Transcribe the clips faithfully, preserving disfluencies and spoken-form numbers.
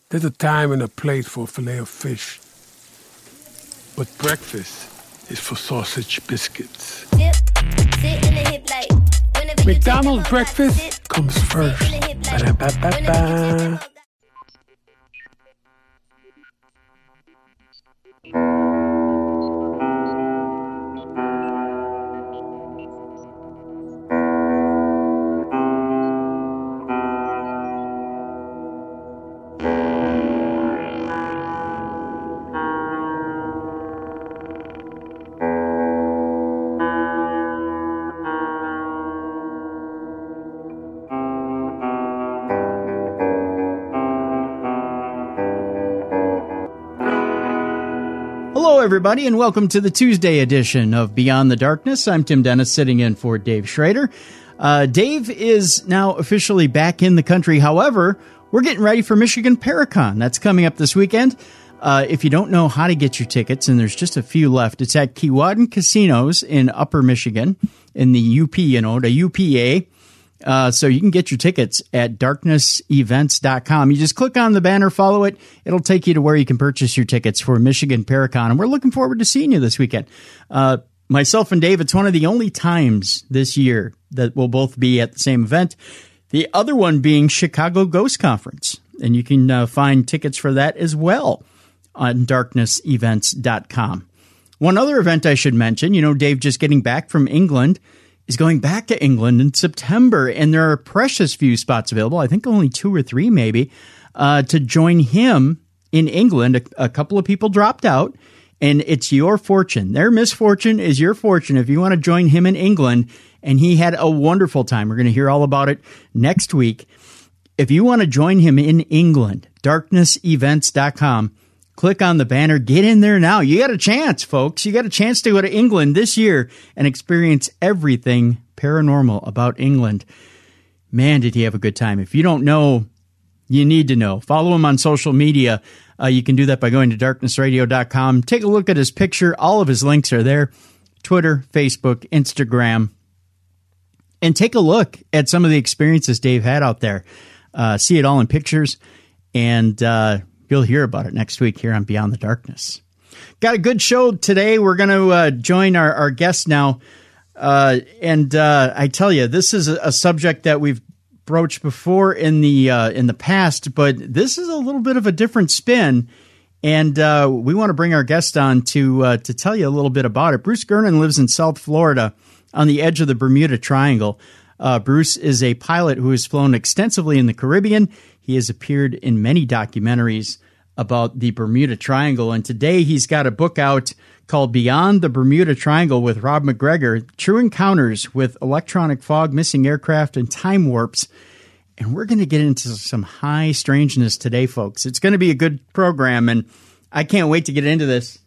There's a time and a place for a filet of fish. But breakfast is for sausage biscuits. Dip, sit in the hip like, McDonald's breakfast comes first. Ba-da-ba-ba-ba. Hello, everybody, and welcome to the Tuesday edition of Beyond the Darkness. I'm Tim Dennis, sitting in for Dave Schrader. Uh, Dave is now officially back in the country. However, we're getting ready for Michigan Paracon. That's coming up this weekend. Uh, if you don't know how to get your tickets, and there's just a few left, it's at Keewatin Casinos in Upper Michigan, in the U P, you know, the U P A. Uh, so you can get your tickets at darkness events dot com. You just click on the banner, follow it. It'll take you to where you can purchase your tickets for Michigan Paracon. And we're looking forward to seeing you this weekend. Uh, myself and Dave, it's one of the only times this year that we'll both be at the same event. The other one being Chicago Ghost Conference. And you can uh, find tickets for that as well on darkness events dot com. One other event I should mention, you know, Dave just getting back from England, is going back to England in September, and there are precious few spots available. I think only two or three maybe, uh, to join him in England. A, a couple of people dropped out, and it's your fortune. Their misfortune is your fortune if you want to join him in England, and he had a wonderful time. We're going to hear all about it next week. If you want to join him in England, darkness events dot com. Click on the banner. Get in there now. You got a chance, folks. You got a chance to go to England this year and experience everything paranormal about England. Man, did he have a good time. If you don't know, you need to know. Follow him on social media. Uh, you can do that by going to darkness radio dot com. Take a look at his picture. All of his links are there. Twitter, Facebook, Instagram. And take a look at some of the experiences Dave had out there. Uh, see it all in pictures. And, uh, you'll hear about it next week here on Beyond the Darkness. Got a good show today. We're going to uh, join our, our guest now. Uh, and uh, I tell you, this is a, a subject that we've broached before in the uh, in the past, but this is a little bit of a different spin. And uh, we want to bring our guest on to uh, to tell you a little bit about it. Bruce Gernon lives in South Florida on the edge of the Bermuda Triangle. Uh, Bruce is a pilot who has flown extensively in the Caribbean. He has appeared in many documentaries about the Bermuda Triangle, and today he's got a book out called Beyond the Bermuda Triangle with Rob MacGregor, True Encounters with Electronic Fog, Missing Aircraft, and Time Warps. And we're going to get into some high strangeness today, folks. It's going to be a good program, and I can't wait to get into this.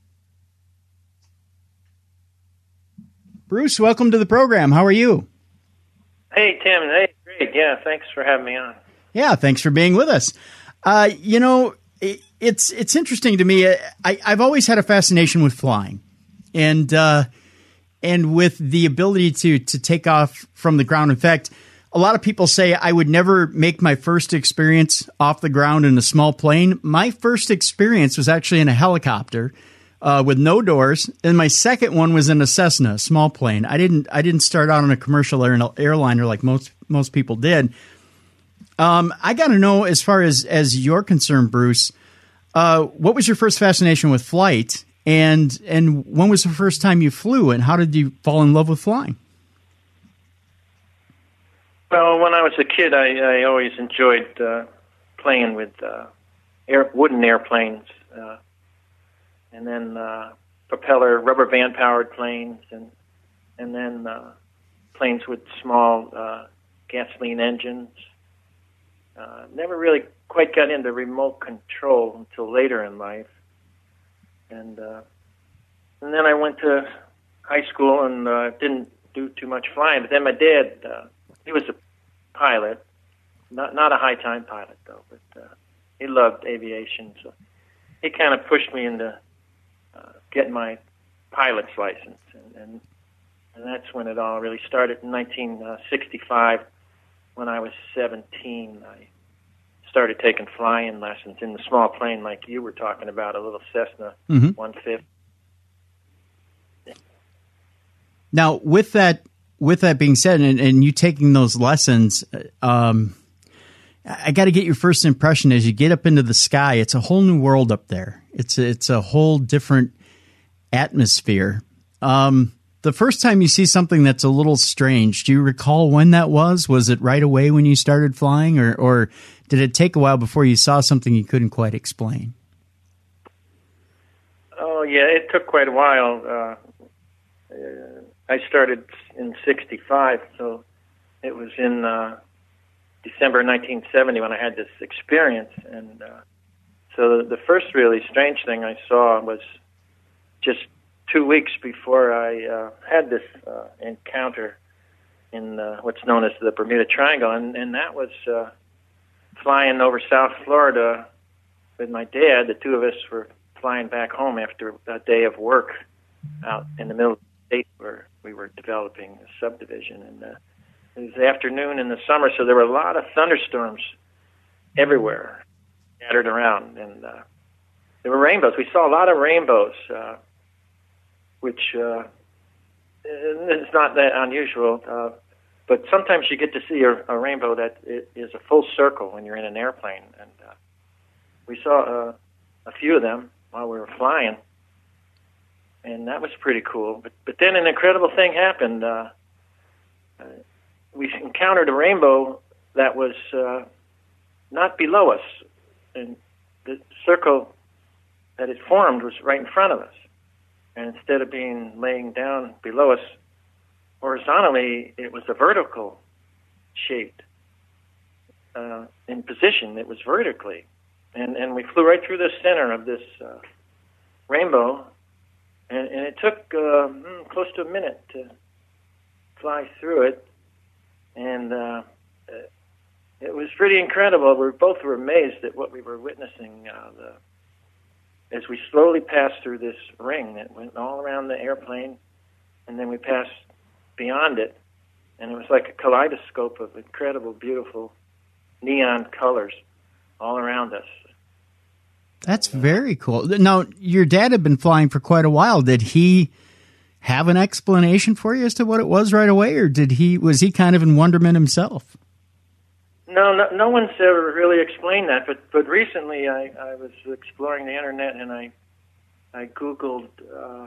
Bruce, welcome to the program. How are you? Hey, Tim. Hey, great. Yeah, thanks for having me on. Yeah, thanks for being with us. Uh, you know, it, it's it's interesting to me. I, I've always had a fascination with flying, and uh, and with the ability to to take off from the ground. In fact, a lot of people say I would never make my first experience off the ground in a small plane. My first experience was actually in a helicopter uh, with no doors, and my second one was in a Cessna, a small plane. I didn't I didn't start out on a commercial air, airliner like most most people did. Um, I got to know, as far as, as you're concerned, Bruce, uh, what was your first fascination with flight, and and when was the first time you flew, and how did you fall in love with flying? Well, when I was a kid, I, I always enjoyed uh, playing with uh, air, wooden airplanes, uh, and then uh, propeller, rubber band-powered planes, and and then uh, planes with small uh, gasoline engines. Uh, never really quite got into remote control until later in life, and uh, and then I went to high school and uh, didn't do too much flying. But then my dad, uh, he was a pilot, not not a high time pilot though, but uh, he loved aviation, so he kind of pushed me into uh, getting my pilot's license, and, and and that's when it all really started in nineteen sixty-five. When I was seventeen, I started taking flying lessons in the small plane like you were talking about, a little Cessna mm-hmm. one fifty. Now, with that with that being said, and, and you taking those lessons, um, I got to get your first impression as you get up into the sky. It's a whole new world up there. It's a, it's a whole different atmosphere. Um, the first time you see something that's a little strange, do you recall when that was? Was it right away when you started flying, or, or did it take a while before you saw something you couldn't quite explain? Oh, yeah, it took quite a while. Uh, uh, I started in sixty-five, so it was in uh, December nineteen seventy when I had this experience. And uh, so the, the first really strange thing I saw was just two weeks before I uh, had this uh, encounter in uh, what's known as the Bermuda Triangle, and, and that was uh, flying over South Florida with my dad. The two of us were flying back home after a day of work out in the middle of the state where we were developing a subdivision. And uh, it was the afternoon in the summer, so there were a lot of thunderstorms everywhere, scattered around, and uh, there were rainbows. We saw a lot of rainbows, uh, which uh, is not that unusual, uh, but sometimes you get to see a, a rainbow that is a full circle when you're in an airplane. And uh, we saw uh, a few of them while we were flying, and that was pretty cool. But, but then an incredible thing happened. Uh, uh, we encountered a rainbow that was uh, not below us, and the circle that it formed was right in front of us. And instead of being laying down below us horizontally, it was a vertical shaped uh, in position. It was vertically. And and we flew right through the center of this uh, rainbow, and, and it took uh, mm, close to a minute to fly through it. And uh, it was pretty incredible. We both were amazed at what we were witnessing uh, the as we slowly passed through this ring that went all around the airplane, and then we passed beyond it, and it was like a kaleidoscope of incredible, beautiful neon colors all around us. That's very cool. Now, your dad had been flying for quite a while. Did he have an explanation for you as to what it was right away, or did he was he kind of in wonderment himself? No, no, no one's ever really explained that. But but recently, I, I was exploring the internet, and I I googled uh,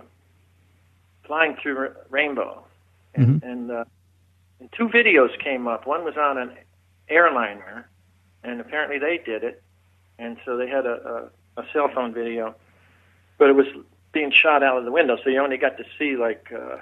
flying through ra- rainbow, and, mm-hmm. and, uh, and two videos came up. One was on an airliner, and apparently they did it, and so they had a, a, a cell phone video, but it was being shot out of the window, so you only got to see like. Uh,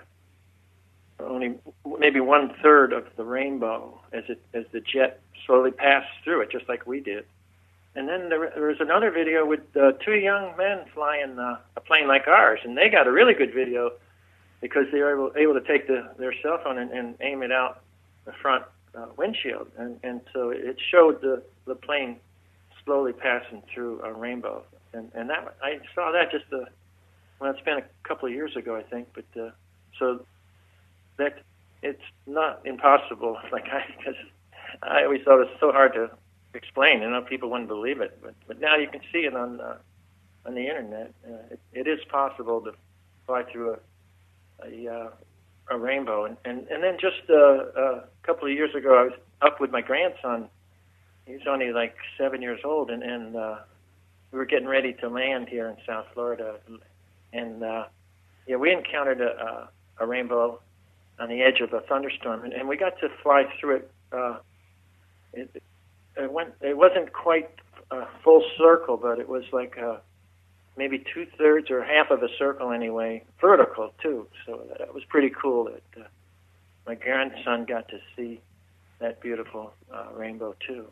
only maybe one third of the rainbow as it as the jet slowly passed through it, just like we did. And then there, there was another video with uh, two young men flying uh, a plane like ours, and they got a really good video because they were able, able to take the, their cell phone and, and aim it out the front uh, windshield, and, and so it showed the, the plane slowly passing through a rainbow. And, and that I saw that just a, well, it's been a couple of years ago, I think, but uh, so. That it's not impossible. Like I, because I always thought it was so hard to explain. You know, people wouldn't believe it, but but now you can see it on uh, on the internet. Uh, it, it is possible to fly through a a, uh, a rainbow. And and and then just uh, a couple of years ago, I was up with my grandson. He was only like seven years old, and and uh, we were getting ready to land here in South Florida, and uh, yeah, we encountered a a, a rainbow on the edge of a thunderstorm, and, and we got to fly through it. Uh, it, it went. It wasn't quite a full circle, but it was like a, maybe two thirds or half of a circle anyway, vertical too. So that was pretty cool. That uh, my grandson got to see that beautiful uh, rainbow too.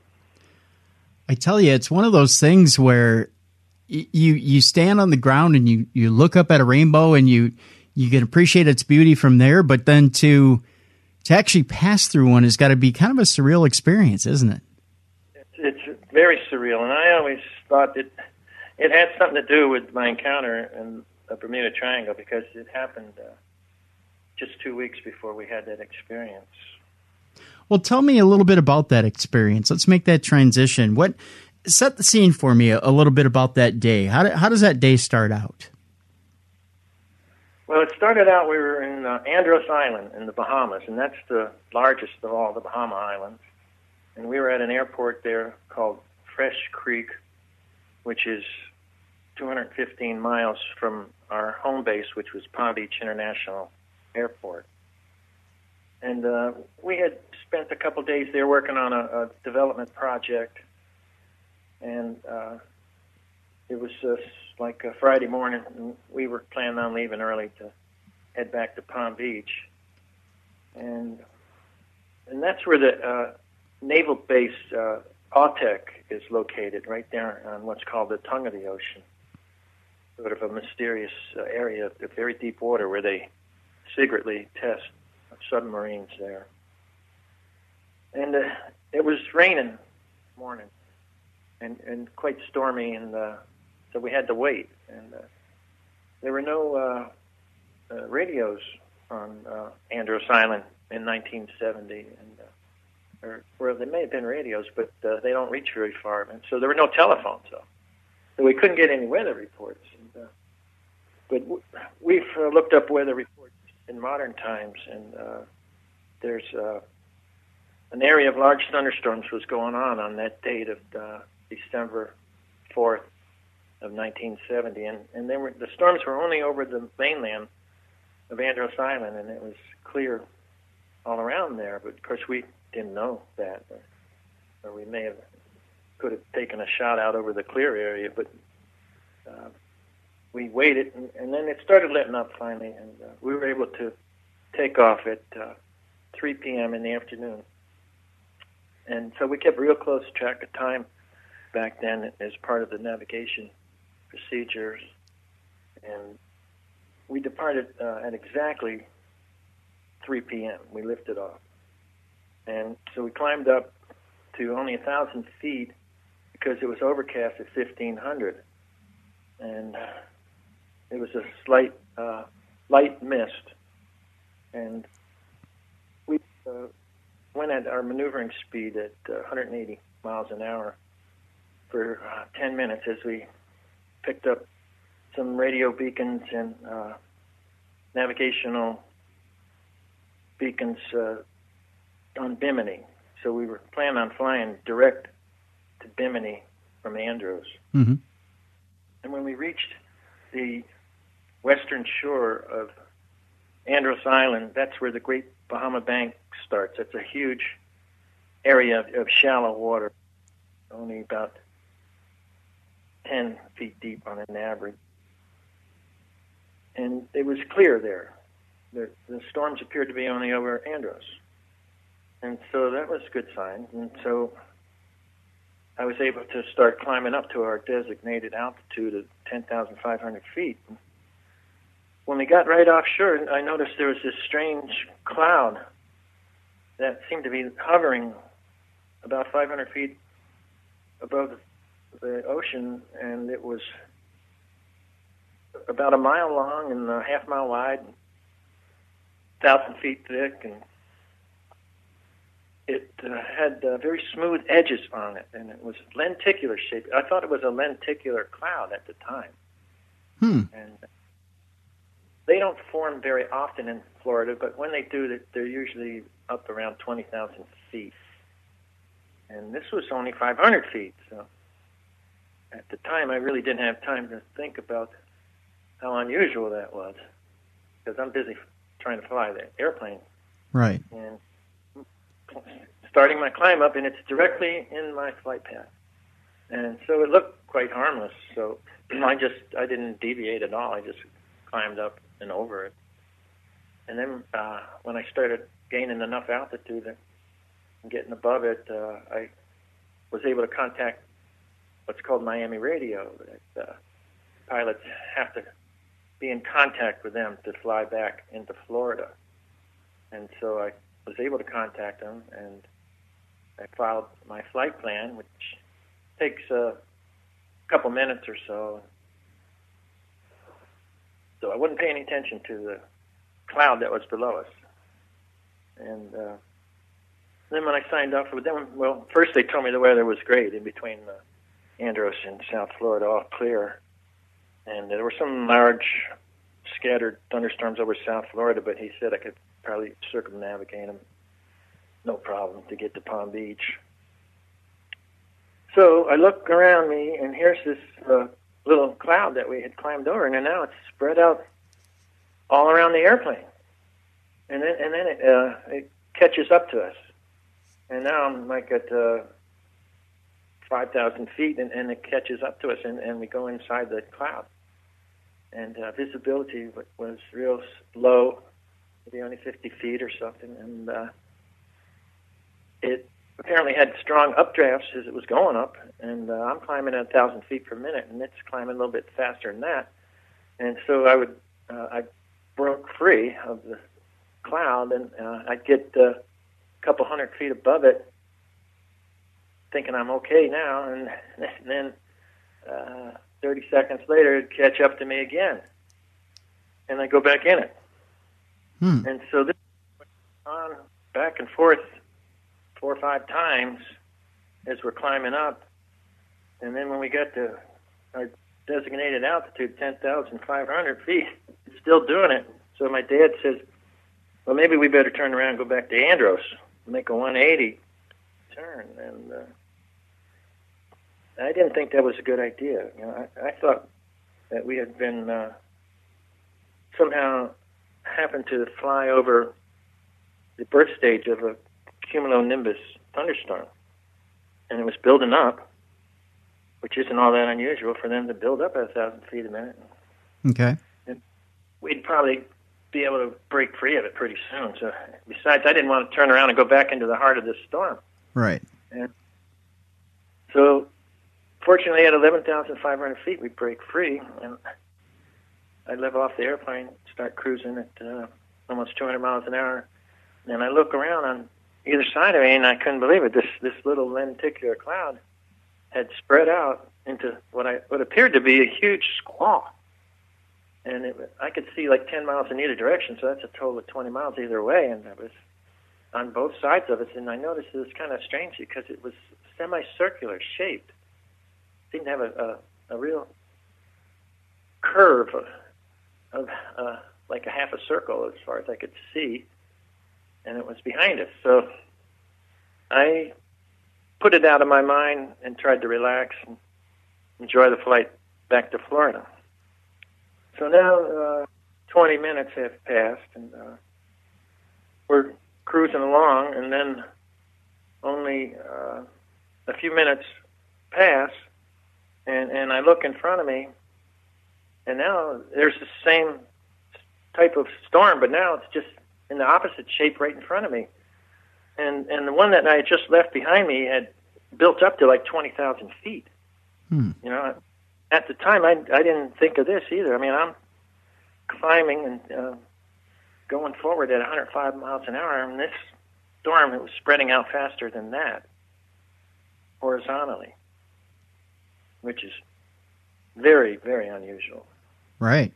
I tell you, it's one of those things where y- you you stand on the ground and you you look up at a rainbow and you. You can appreciate its beauty from there, but then to to actually pass through one has got to be kind of a surreal experience, isn't it? It's, it's very surreal, and I always thought it it had something to do with my encounter in the Bermuda Triangle because it happened uh, just two weeks before we had that experience. Well, tell me a little bit about that experience. Let's make that transition. What set the scene for me a, a little bit about that day. How, do, how does that day start out? Well, it started out, we were in uh, Andros Island in the Bahamas, and that's the largest of all the Bahama Islands. And we were at an airport there called Fresh Creek, which is two hundred fifteen miles from our home base, which was Palm Beach International Airport. And uh, we had spent a couple days there working on a, a development project, and uh, it was uh, like a Friday morning, and we were planning on leaving early to head back to Palm Beach. And and that's where the uh, naval base, uh, Autech, is located, right there on what's called the tongue of the ocean, sort of a mysterious uh, area of very deep water where they secretly test submarines there. And uh, it was raining morning and, and quite stormy, and uh, so we had to wait. And uh, there were no uh, uh, radios on uh, Andros Island in nineteen seventy, and uh, or, well, there may have been radios, but uh, they don't reach very far, and so there were no telephones, though. So we couldn't get any weather reports. And, uh, but w- we've uh, looked up weather reports in modern times, and uh, there's uh, an area of large thunderstorms was going on on that date of uh, December fourth of nineteen seventy, and, and they were, the storms were only over the mainland of Andros Island, and it was clear all around there, but of course we didn't know that, or, or we may have could have taken a shot out over the clear area, but uh, we waited, and, and then it started letting up finally, and uh, we were able to take off at uh, three p.m. in the afternoon. And so we kept real close track of time back then as part of the navigation procedures, and we departed uh, at exactly three p.m. We lifted off. And so we climbed up to only one thousand feet because it was overcast at fifteen hundred. And it was a slight, uh, light mist. And we uh, went at our maneuvering speed at uh, one hundred eighty miles an hour for uh, ten minutes as we picked up some radio beacons and uh, navigational beacons uh, on Bimini. So we were planning on flying direct to Bimini from Andros. Mm-hmm. And when we reached the western shore of Andros Island, that's where the Great Bahama Bank starts. It's a huge area of, of shallow water, only about ten feet deep on an average. And it was clear there. The, the storms appeared to be only over Andros. And so that was a good sign. And so I was able to start climbing up to our designated altitude of ten thousand five hundred feet. When we got right offshore, I noticed there was this strange cloud that seemed to be hovering about five hundred feet above the ocean, and it was about a mile long and a half mile wide, and thousand feet thick, and it uh, had uh, very smooth edges on it, and it was lenticular shaped. I thought it was a lenticular cloud at the time. Hmm. And they don't form very often in Florida, but when they do, they're usually up around twenty thousand feet. And this was only five hundred feet, so at the time I really didn't have time to think about how unusual that was, because I'm busy trying to fly the airplane. Right. And starting my climb up, and it's directly in my flight path. And so it looked quite harmless, so I just, I didn't deviate at all. I just climbed up and over it. And then uh, when I started gaining enough altitude and getting above it, uh, I was able to contact what's called Miami Radio. That, uh, pilots have to be in contact with them to fly back into Florida. And so I was able to contact them, and I filed my flight plan, which takes a couple minutes or so. So I wouldn't pay any attention to the cloud that was below us. And uh, then when I signed off with them, well, first they told me the weather was great in between uh, Andros and South Florida, all clear. And there were some large scattered thunderstorms over South Florida, but he said I could probably circumnavigate them, no problem, to get to Palm Beach. So I look around me, and here's this uh, little cloud that we had climbed over, and now it's spread out all around the airplane. And then, and then it, uh, it catches up to us. And now I'm like at uh, five thousand feet, and, and it catches up to us, and, and we go inside the cloud. And uh, visibility was real low, maybe only fifty feet or something. And uh, it apparently had strong updrafts as it was going up. And uh, I'm climbing at one thousand feet per minute, and it's climbing a little bit faster than that. And so I would, uh, I broke free of the cloud, and uh, I'd get uh, a couple hundred feet above it, thinking I'm okay now, and, and then uh, thirty seconds later, it'd catch up to me again, and I go back in it. Hmm. And so this went on back and forth four or five times as we're climbing up, and then when we got to our designated altitude, ten thousand five hundred feet, it's still doing it. So my dad says, well, maybe we better turn around and go back to Andros, make a one eighty turn, and uh, I didn't think that was a good idea. You know, I, I thought that we had been uh, somehow happened to fly over the birth stage of a cumulonimbus thunderstorm, and it was building up, which isn't all that unusual for them to build up at a thousand feet a minute. Okay. And we'd probably be able to break free of it pretty soon. So, besides, I didn't want to turn around and go back into the heart of this storm. Right. And so, fortunately, at eleven thousand five hundred feet, we break free, and I live off the airplane, start cruising at uh, almost two hundred miles an hour, and I look around on either side of me, and I couldn't believe it. This this little lenticular cloud had spread out into what I what appeared to be a huge squall, and it, I could see like ten miles in either direction, so that's a total of twenty miles either way, and it was on both sides of it. And I noticed it was kind of strange because it was semicircular shaped. It didn't have a, a, a real curve of, of uh, like a half a circle as far as I could see, and it was behind us. So I put it out of my mind and tried to relax and enjoy the flight back to Florida. So now uh, twenty minutes have passed, and uh, we're cruising along, and then only uh, a few minutes pass, and, and I look in front of me, and now there's the same type of storm, but now it's just in the opposite shape right in front of me. And and the one that I had just left behind me had built up to like twenty thousand feet. Hmm. You know, at the time, I, I didn't think of this either. I mean, I'm climbing and uh, going forward at one hundred five miles an hour, and this storm, it was spreading out faster than that, horizontally, which is very, very unusual. Right.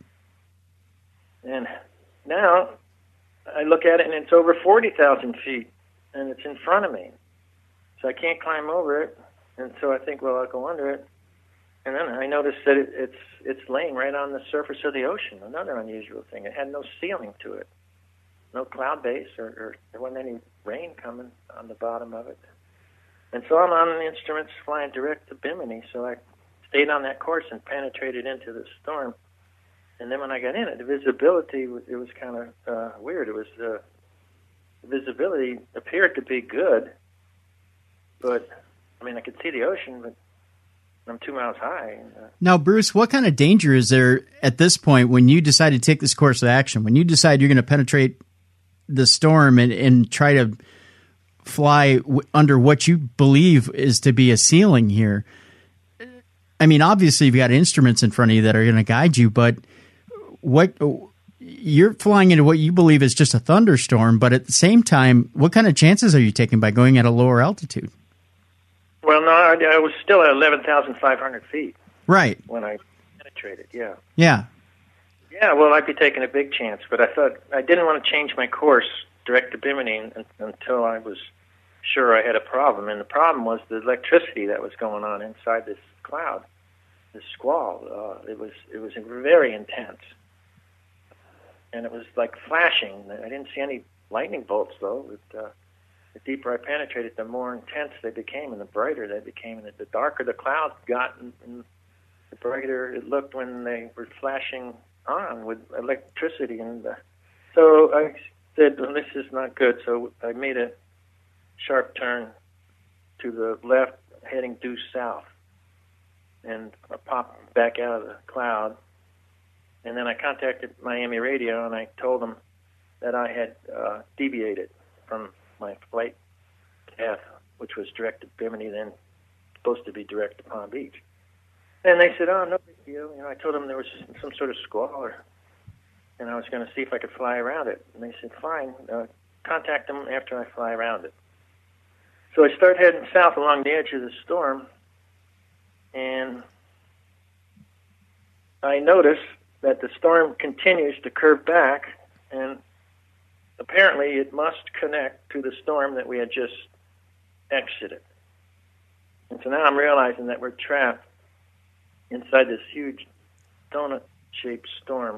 And now I look at it, and it's over forty thousand feet, and it's in front of me. So I can't climb over it, and so I think, well, I'll go under it. And then I noticed that it, it's it's laying right on the surface of the ocean, another unusual thing. It had no ceiling to it, no cloud base, or, or there wasn't any rain coming on the bottom of it. And so I'm on the instruments flying direct to Bimini, so I stayed on that course and penetrated into the storm. And then when I got in it, the visibility, it was kind of uh, weird. It was uh, the visibility appeared to be good, but, I mean, I could see the ocean, but I'm two miles high. Uh, now, Bruce, what kind of danger is there at this point when you decide to take this course of action, when you decide you're going to penetrate the storm and, and try to fly w- under what you believe is to be a ceiling here? I mean, obviously, you've got instruments in front of you that are going to guide you, but what you're flying into what you believe is just a thunderstorm, but at the same time, what kind of chances are you taking by going at a lower altitude? Well, no, I, I was still at eleven thousand five hundred feet. Right. When I penetrated, yeah. Yeah. Yeah, well, I'd be taking a big chance, but I thought I didn't want to change my course direct to Bimini un, until I was sure I had a problem, and the problem was the electricity that was going on inside this cloud, this squall. Uh, it was it was very intense, and it was like flashing. I didn't see any lightning bolts though. It, uh, the deeper I penetrated, the more intense they became, and the brighter they became, and the darker the cloud got, and, and the brighter it looked when they were flashing on with electricity. And uh, so I said, well, this is not good. So I made a sharp turn to the left, heading due south, and I popped back out of the cloud. And then I contacted Miami Radio, and I told them that I had uh, deviated from my flight path, which was direct to Bimini, then supposed to be direct to Palm Beach. And they said, oh, no big deal. You know, I told them there was some sort of squall, and I was going to see if I could fly around it. And they said, fine, uh, contact them after I fly around it. So I start heading south along the edge of the storm, and I notice that the storm continues to curve back, and apparently it must connect to the storm that we had just exited. And so now I'm realizing that we're trapped inside this huge donut-shaped storm,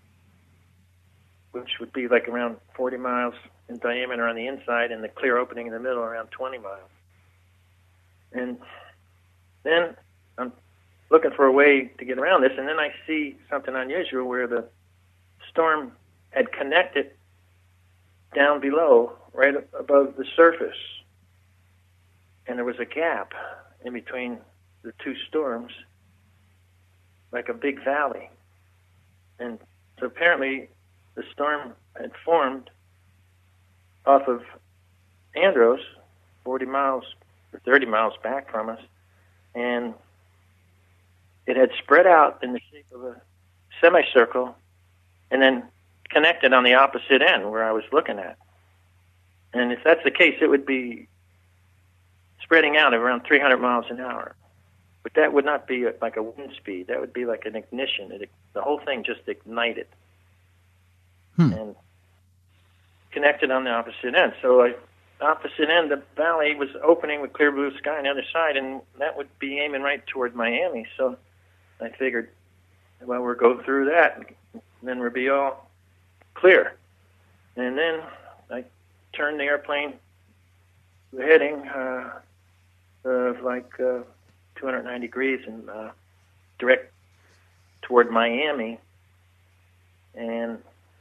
which would be like around forty miles in diameter on the inside, and the clear opening in the middle around twenty miles. And then I'm looking for a way to get around this, and then I see something unusual where the storm had connected down below, right above the surface. And there was a gap in between the two storms, like a big valley. And so apparently the storm had formed off of Andros, forty miles or thirty miles back from us, and it had spread out in the shape of a semicircle and then connected on the opposite end where I was looking at. And if that's the case, it would be spreading out at around three hundred miles an hour. But that would not be a, like a wind speed. That would be like an ignition. It, the whole thing just ignited hmm. and connected on the opposite end. So I, opposite end, the valley was opening with clear blue sky on the other side, and that would be aiming right toward Miami. So I figured, well, we'll go through that, and then we'll be all clear. And then I turned the airplane heading uh, of like uh, two hundred ninety degrees and uh, direct toward Miami. And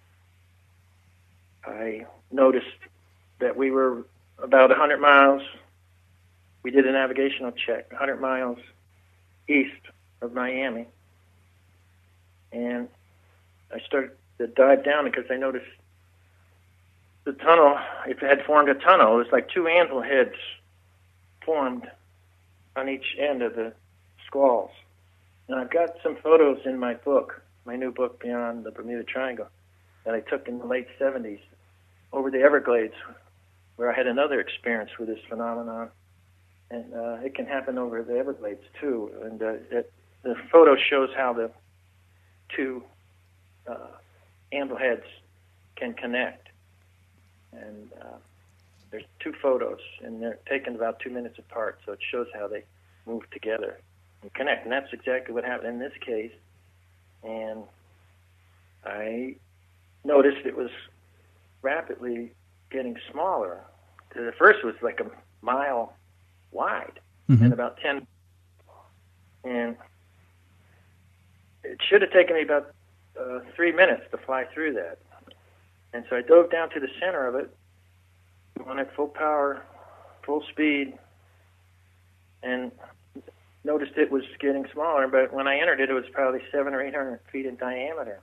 I noticed that we were about one hundred miles. We did a navigational check, one hundred miles east of Miami. And I started to dive down because I noticed the tunnel, if it had formed a tunnel, it was like two anvil heads formed on each end of the squalls. And I've got some photos in my book, my new book, Beyond the Bermuda Triangle, that I took in the late seventies over the Everglades, where I had another experience with this phenomenon. And uh, it can happen over the Everglades, too. And uh, it, the photo shows how the two uh, anvil heads can connect. And uh, there's two photos, and they're taken about two minutes apart, so it shows how they move together and connect. And that's exactly what happened in this case. And I noticed it was rapidly getting smaller. The first was like a mile wide, mm-hmm. and about ten. And it should have taken me about uh, three minutes to fly through that. And so I dove down to the center of it, on at full power, full speed, and noticed it was getting smaller. But when I entered it, it was probably seven or eight hundred feet in diameter.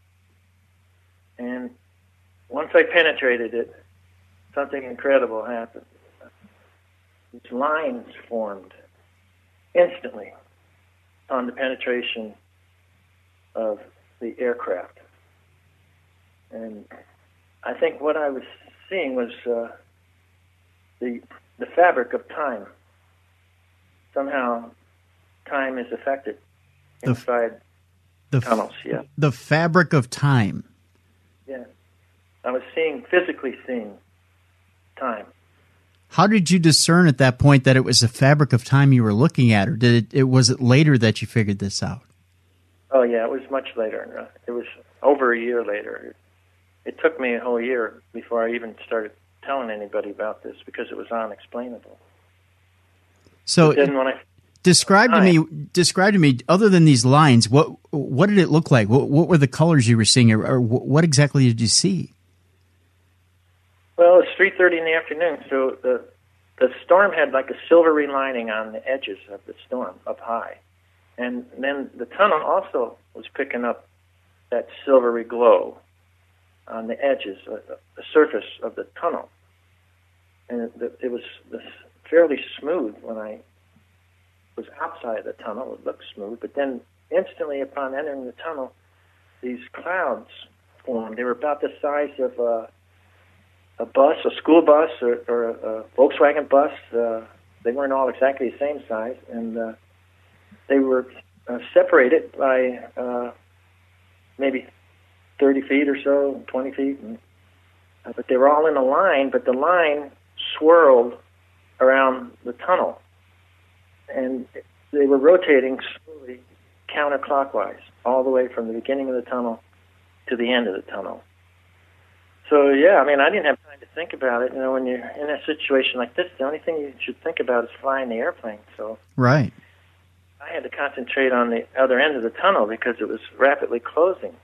And once I penetrated it, something incredible happened. These lines formed instantly on the penetration of the aircraft. And I think what I was seeing was uh, the the fabric of time. Somehow, time is affected inside the, the tunnels. Yeah, the fabric of time. Yeah, I was seeing physically seeing time. How did you discern at that point that it was the fabric of time you were looking at, or did it, it was it later that you figured this out? Oh, yeah, it was much later. It was over a year later. It took me a whole year before I even started telling anybody about this because it was unexplainable. So then when I, describe to me, describe to me, other than these lines, what what did it look like? What, what were the colors you were seeing, or, or what exactly did you see? Well, it's three thirty in the afternoon, so the the storm had like a silvery lining on the edges of the storm up high. And then the tunnel also was picking up that silvery glow on the edges, uh, the surface of the tunnel. And it, it was fairly smooth when I was outside the tunnel. It looked smooth, but then instantly upon entering the tunnel, these clouds formed. They were about the size of a, a bus, a school bus, or, or a, a Volkswagen bus. Uh, they weren't all exactly the same size, and uh, they were uh, separated by uh, maybe thirty feet or so, twenty feet. And, uh, but they were all in a line, but the line swirled around the tunnel. And they were rotating slowly counterclockwise all the way from the beginning of the tunnel to the end of the tunnel. So, yeah, I mean, I didn't have time to think about it. You know, when you're in a situation like this, the only thing you should think about is flying the airplane. So right. I had to concentrate on the other end of the tunnel because it was rapidly closing.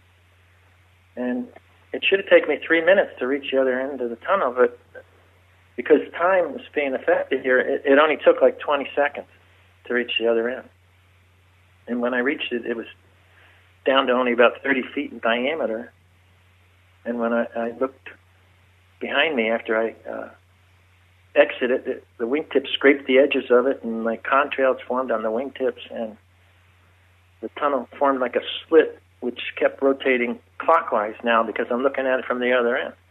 And it should have taken me three minutes to reach the other end of the tunnel, but because time was being affected here, it, it only took like twenty seconds to reach the other end. And when I reached it, it was down to only about thirty feet in diameter. And when I, I looked behind me after I uh, exited, it, the wingtips scraped the edges of it, and like contrails formed on the wingtips, and the tunnel formed like a slit, which kept rotating clockwise now because I'm looking at it from the other end.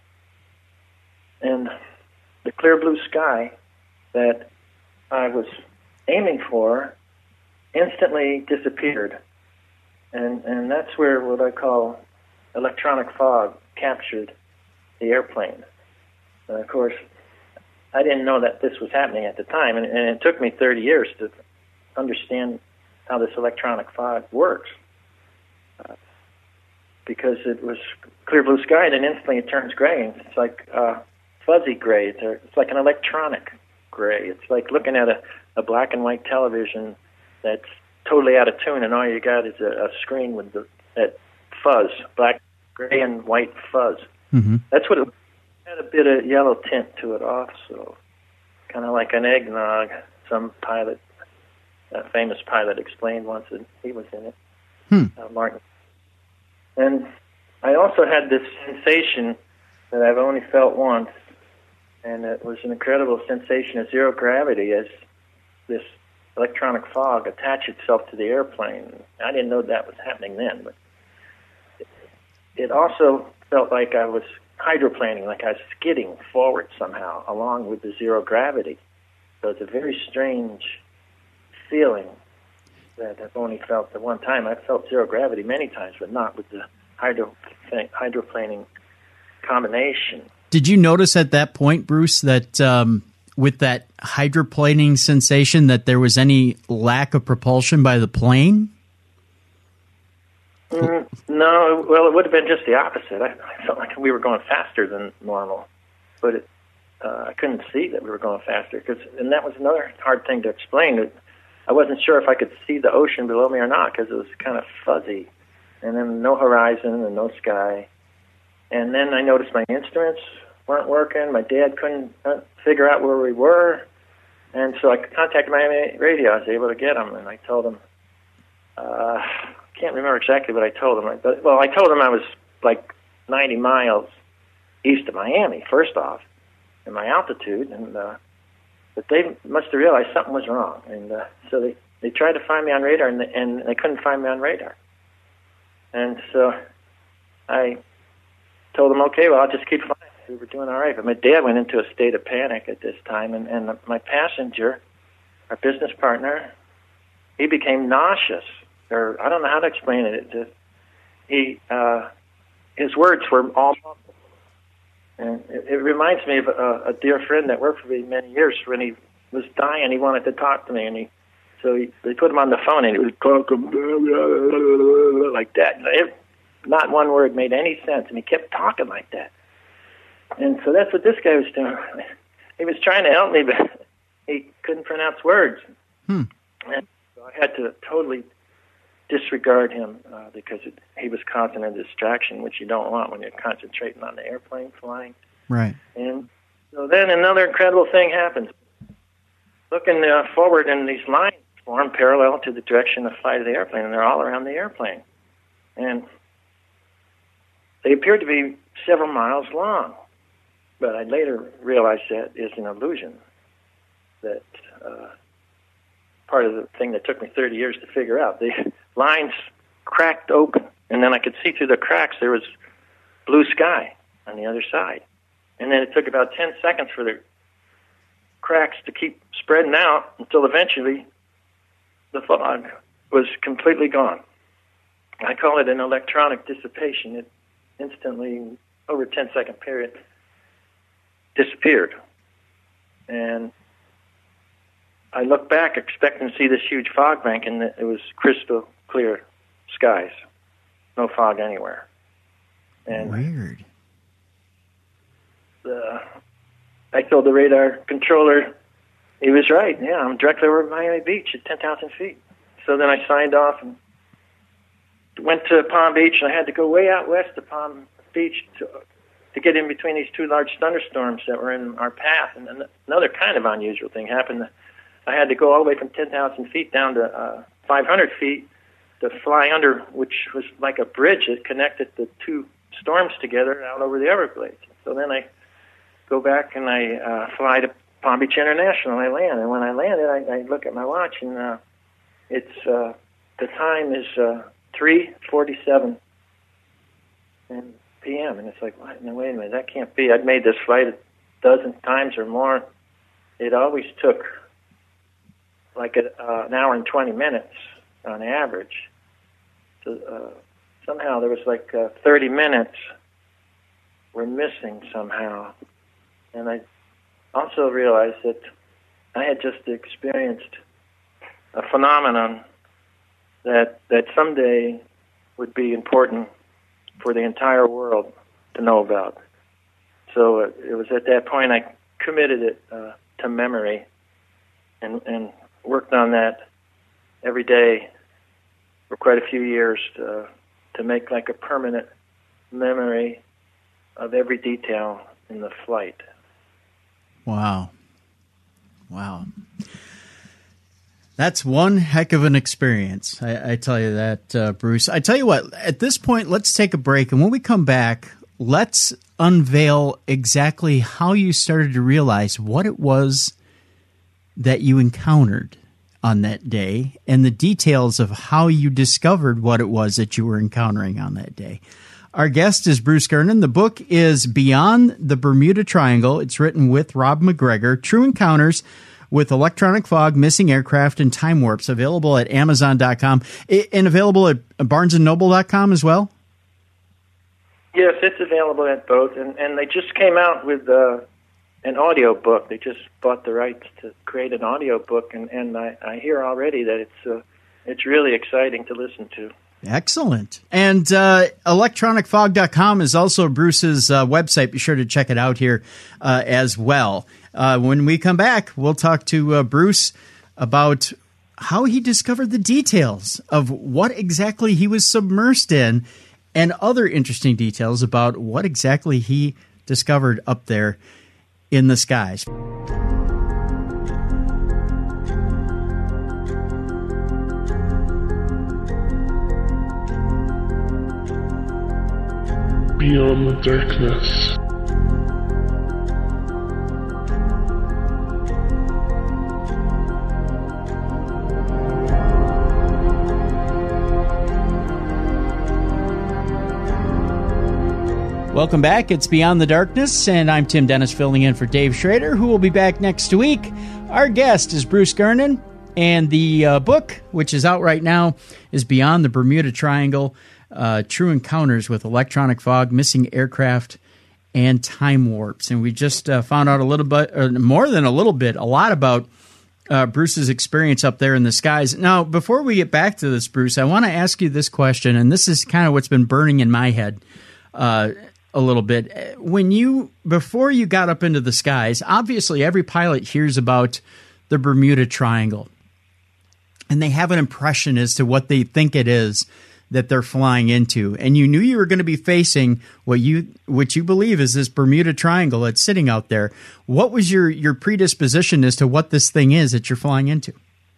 And the clear blue sky that I was aiming for instantly disappeared. And and that's where what I call electronic fog captured the airplane. And of course, I didn't know that this was happening at the time, and, and it took me thirty years to understand how this electronic fog works. Uh, because it was clear blue sky, and then instantly it turns gray, and it's like uh, fuzzy gray. It's, a, it's like an electronic gray. It's like looking at a, a black and white television that's totally out of tune, and all you got is a, a screen with the, that fuzz, black, gray, and white fuzz. Mm-hmm. That's what it had, a bit of yellow tint to it also, kind of like an eggnog. Some pilot, a famous pilot, explained once that he was in it, hmm. uh, Martin. And I also had this sensation that I've only felt once, and it was an incredible sensation of zero gravity as this electronic fog attached itself to the airplane. I didn't know that was happening then, but it, it also felt like I was hydroplaning, like I was skidding forward somehow along with the zero gravity. So it's a very strange feeling that I've only felt the one time. I've felt zero gravity many times, but not with the hydro, hydroplaning combination. Did you notice at that point, Bruce, that um, with that hydroplaning sensation that there was any lack of propulsion by the plane? Mm, no, well, it would have been just the opposite. I, I felt like we were going faster than normal, but it, uh, I couldn't see that we were going faster. Cause, and that was another hard thing to explain. It, I wasn't sure if I could see the ocean below me or not because it was kind of fuzzy. And then no horizon and no sky. And then I noticed my instruments weren't working. My dad couldn't figure out where we were. And so I contacted Miami Radio. I was able to get him, and I told him, uh, I can't remember exactly what I told him. But, well, I told him I was like ninety miles east of Miami, first off, in my altitude. And uh, but they must have realized something was wrong. And uh, so they, they tried to find me on radar, and they, and they couldn't find me on radar. And so I told them, okay, well, I'll just keep flying. We were doing all right. But my dad went into a state of panic at this time, and, and my passenger, our business partner, he became nauseous. Or I don't know how to explain it. it just, he, uh, his words were all muffled. And it, it reminds me of a, a dear friend that worked for me many years. When he was dying, he wanted to talk to me, and he so he, they put him on the phone, and he was talking like that. It, not one word made any sense, and he kept talking like that. And so that's what this guy was doing. He was trying to help me, but he couldn't pronounce words. Hmm. And so I had to totally disregard him uh, because it, he was causing a distraction, which you don't want when you're concentrating on the airplane flying. Right. And so then another incredible thing happens. Looking uh, forward, and these lines form parallel to the direction of flight of the airplane, and they're all around the airplane. And they appeared to be several miles long, but I later realized that is an illusion. That uh, part of the thing that took me thirty years to figure out. The lines cracked open, and then I could see through the cracks there was blue sky on the other side. And then it took about ten seconds for the cracks to keep spreading out until eventually the fog was completely gone. I call it an electronic dissipation. It instantly, over a ten-second period, disappeared. And I looked back expecting to see this huge fog bank, and it was crystal clear skies. No fog anywhere. And weird. The, I told the radar controller, he was right. Yeah, I'm directly over Miami Beach at ten thousand feet. So then I signed off and went to Palm Beach, and I had to go way out west to Palm Beach to to get in between these two large thunderstorms that were in our path. And another kind of unusual thing happened. I had to go all the way from ten thousand feet down to uh, five hundred feet to fly under, which was like a bridge that connected the two storms together out over the Everglades. So then I go back and I uh, fly to Palm Beach International, and I land. And when I landed, I, I look at my watch, and uh, it's uh, the time is uh, three forty-seven p m And it's like, what? No, wait a minute, that can't be. I'd made this flight a dozen times or more. It always took like a, uh, an hour and twenty minutes on average. So uh, somehow there was like uh, thirty minutes were missing somehow. And I also realized that I had just experienced a phenomenon that that someday would be important for the entire world to know about. So uh, it was at that point I committed it uh, to memory and, and worked on that every day for quite a few years to, to make like a permanent memory of every detail in the flight. Wow. Wow. That's one heck of an experience. I, I tell you that, uh, Bruce. I tell you what, at this point, let's take a break. And when we come back, let's unveil exactly how you started to realize what it was that you encountered on that day and the details of how you discovered what it was that you were encountering on that day. Our guest is Bruce Gernon. The book is Beyond the Bermuda Triangle. It's written with Rob MacGregor. True Encounters with Electronic Fog, Missing Aircraft, and Time Warps. Available at Amazon dot com and available at Barnes and Noble dot com as well? Yes, it's available at both. And, and they just came out with uh, an audio book. They just bought the rights to create an audio book, and, and I, I hear already that it's uh, it's really exciting to listen to. Excellent. And uh, electronic fog dot com is also Bruce's uh, website. Be sure to check it out here uh, as well. Uh, when we come back, we'll talk to uh, Bruce about how he discovered the details of what exactly he was submersed in and other interesting details about what exactly he discovered up there in the skies. Beyond the darkness. Welcome back. It's Beyond the Darkness, and I'm Tim Dennis filling in for Dave Schrader, who will be back next week. Our guest is Bruce Gernon, and the uh, book, which is out right now, is Beyond the Bermuda Triangle, uh, True Encounters with Electronic Fog, Missing Aircraft, and time warps. And we just uh, found out a little bit, or more than a little bit, a lot about uh, Bruce's experience up there in the skies. Now, before we get back to this, Bruce, I want to ask you this question, and this is kind of what's been burning in my head uh, a little bit. When you, before you got up into the skies, obviously every pilot hears about the Bermuda Triangle, and they have an impression as to what they think it is that they're flying into. And you knew you were going to be facing what you what you believe is this Bermuda Triangle that's sitting out there. What was your, your predisposition as to what this thing is that you're flying into?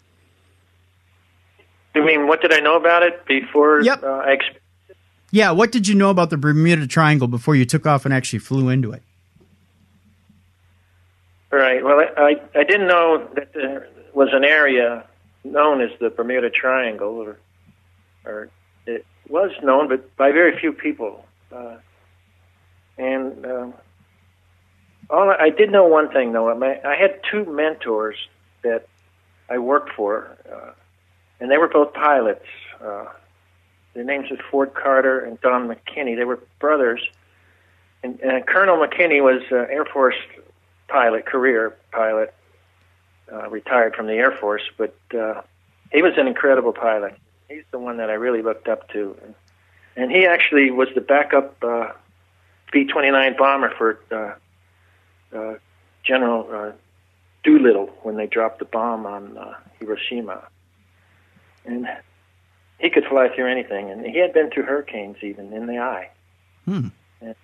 You mean, what did I know about it before yep. uh, I experienced it? Yeah, what did you know about the Bermuda Triangle before you took off and actually flew into it? Right. Well, I, I, I didn't know that there was an area known as the Bermuda Triangle, or, or it was known, but by very few people. Uh, and um, all I, I did know one thing, though. I, I had two mentors that I worked for, uh, and they were both pilots. Uh, their names were Ford Carter and Don McKinney. They were brothers. And, and Colonel McKinney was an Air Force pilot, career pilot, uh, retired from the Air Force, but uh, he was an incredible pilot. He's the one that I really looked up to. And, and he actually was the backup uh, B twenty-nine bomber for uh, uh, General uh, Doolittle when they dropped the bomb on uh, Hiroshima. And he could fly through anything, and he had been through hurricanes even in the eye. Hmm. And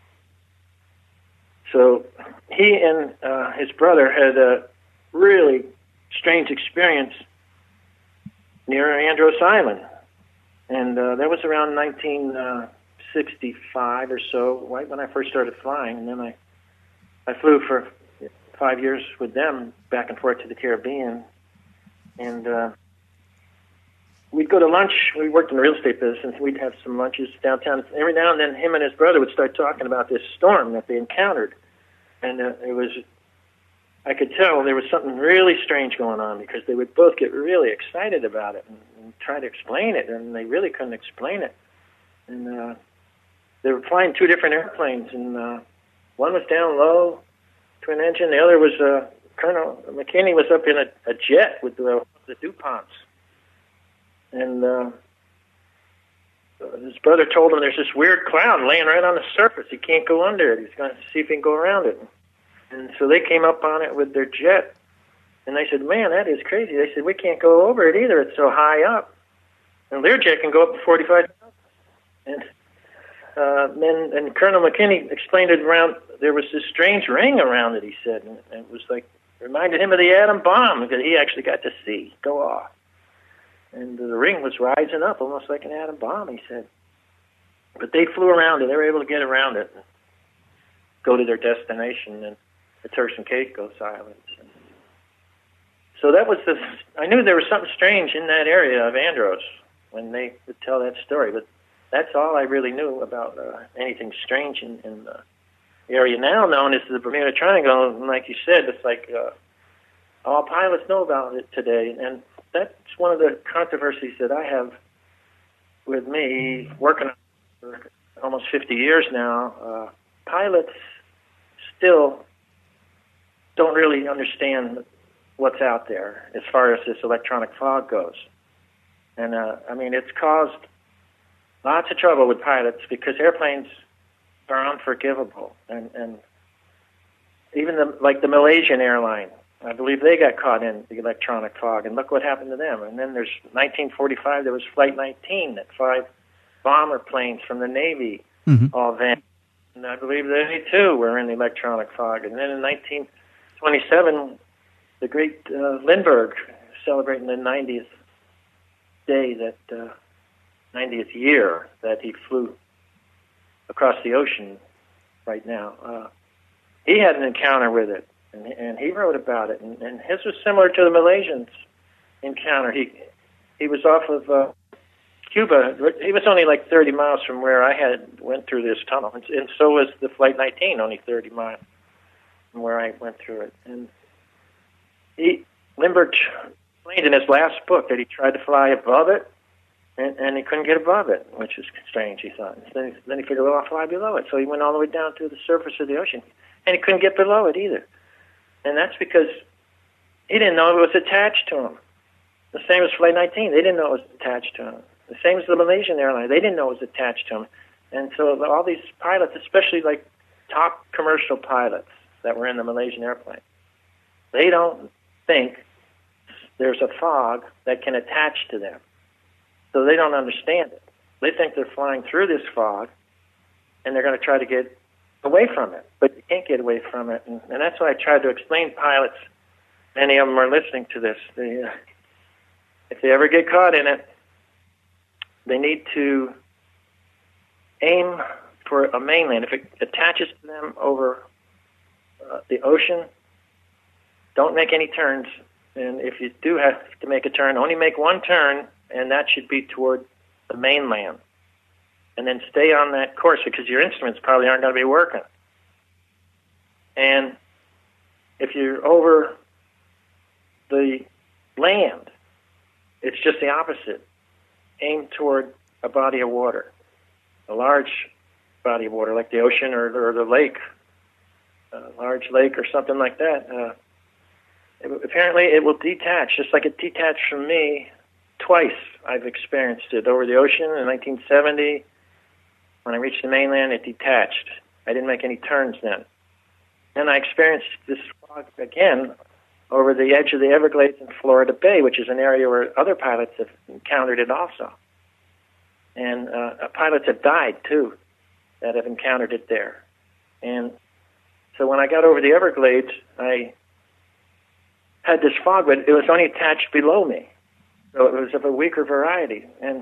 so he and uh, his brother had a really strange experience near Andros Island. And uh, that was around nineteen sixty-five or so, right when I first started flying. And then I, I flew for five years with them back and forth to the Caribbean. And uh, we'd go to lunch. We worked in the real estate business, and we'd have some lunches downtown. Every now and then, him and his brother would start talking about this storm that they encountered. And uh, it was, I could tell there was something really strange going on, because they would both get really excited about it and, and try to explain it, and they really couldn't explain it. And uh, they were flying two different airplanes, and uh, one was down low, twin engine. The other was, uh, Colonel McKinney was up in a, a jet with the, the DuPonts. And uh, his brother told him there's this weird cloud laying right on the surface. He can't go under it. He's going to see if he can go around it. And so they came up on it with their jet, and they said, "Man, that is crazy." They said, "We can't go over it either. It's so high up." And their jet can go up to forty-five thousand. And uh, then and Colonel McKinney explained it around. There was this strange ring around it, he said, and it was like, reminded him of the atom bomb, because he actually got to see go off. And the ring was rising up almost like an atom bomb, he said. But they flew around it. They were able to get around it and go to their destination, and the Turks and Caicos Islands. And so that was the... I knew there was something strange in that area of Andros when they would tell that story, but that's all I really knew about uh, anything strange in, in the area now known as the Bermuda Triangle. And like you said, it's like uh, all pilots know about it today, and that's one of the controversies that I have with me working on for almost fifty years now. Uh, pilots still don't really understand what's out there as far as this electronic fog goes. And, uh, I mean, it's caused lots of trouble with pilots because airplanes are unforgivable. And, and even the, like the Malaysian airline, I believe they got caught in the electronic fog, and look what happened to them. And then there's nineteen forty-five, there was Flight nineteen, that five bomber planes from the Navy mm-hmm. all vanished. And I believe they, too, were in the electronic fog. And then in nineteen twenty-seven, the great uh, Lindbergh, celebrating the ninetieth day, that uh, ninetieth year that he flew across the ocean right now. Uh, he had an encounter with it. And, and he wrote about it, and, and his was similar to the Malaysians' encounter. He he was off of uh, Cuba. He was only like thirty miles from where I had went through this tunnel, and, and so was the Flight nineteen, only thirty miles from where I went through it. And he Lindbergh explained in his last book that he tried to fly above it, And, and he couldn't get above it, which is strange, he thought. Then, then he figured, well, I'll fly below it. So he went all the way down to the surface of the ocean, and he couldn't get below it either. And that's because he didn't know it was attached to him. The same as Flight nineteen. They didn't know it was attached to him. The same as the Malaysian airline. They didn't know it was attached to him. And so all these pilots, especially like top commercial pilots that were in the Malaysian airplane, they don't think there's a fog that can attach to them. So they don't understand it. They think they're flying through this fog, and they're going to try to get away from it. But you can't get away from it. And, and that's why I tried to explain pilots. Many of them are listening to this. They, uh, if they ever get caught in it, they need to aim for a mainland. If it attaches to them over uh, the ocean, don't make any turns. And if you do have to make a turn, only make one turn, and that should be toward the mainland. And then stay on that course because your instruments probably aren't going to be working. And if you're over the land, it's just the opposite. Aim toward a body of water, a large body of water like the ocean or, or the lake, a large lake or something like that. Uh, it, apparently it will detach, just like it detached from me. Twice I've experienced it. Over the ocean in nineteen seventy, when I reached the mainland, it detached. I didn't make any turns then. Then I experienced this fog again over the edge of the Everglades in Florida Bay, which is an area where other pilots have encountered it also. And uh, pilots have died, too, that have encountered it there. And so when I got over the Everglades, I had this fog, but it was only attached below me. So it was of a weaker variety and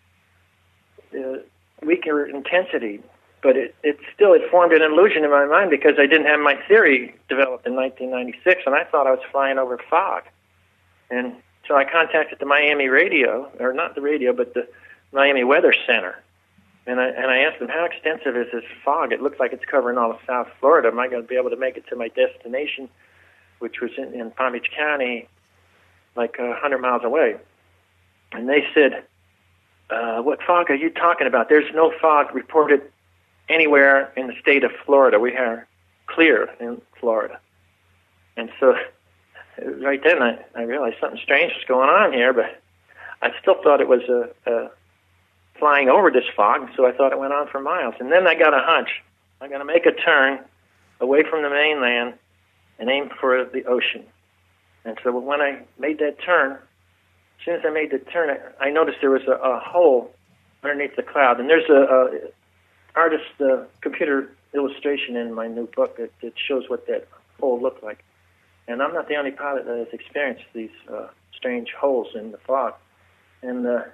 uh, weaker intensity. But it, it still it formed an illusion in my mind because I didn't have my theory developed in nineteen ninety-six, and I thought I was flying over fog. And so I contacted the Miami radio, or not the radio, but the Miami Weather Center. And I, and I asked them, how extensive is this fog? It looks like it's covering all of South Florida. Am I going to be able to make it to my destination, which was in, in Palm Beach County, like a hundred miles away? And they said, uh, what fog are you talking about? There's no fog reported anywhere in the state of Florida. We are clear in Florida. And so right then I, I realized something strange was going on here, but I still thought it was a, a flying over this fog, so I thought it went on for miles. And then I got a hunch. I'm going to make a turn away from the mainland and aim for the ocean. And so when I made that turn, as soon as I made the turn, I, I noticed there was a, a hole underneath the cloud. And there's a, a artist uh, computer illustration in my new book that, that shows what that hole looked like. And I'm not the only pilot that has experienced these uh, strange holes in the fog. And uh,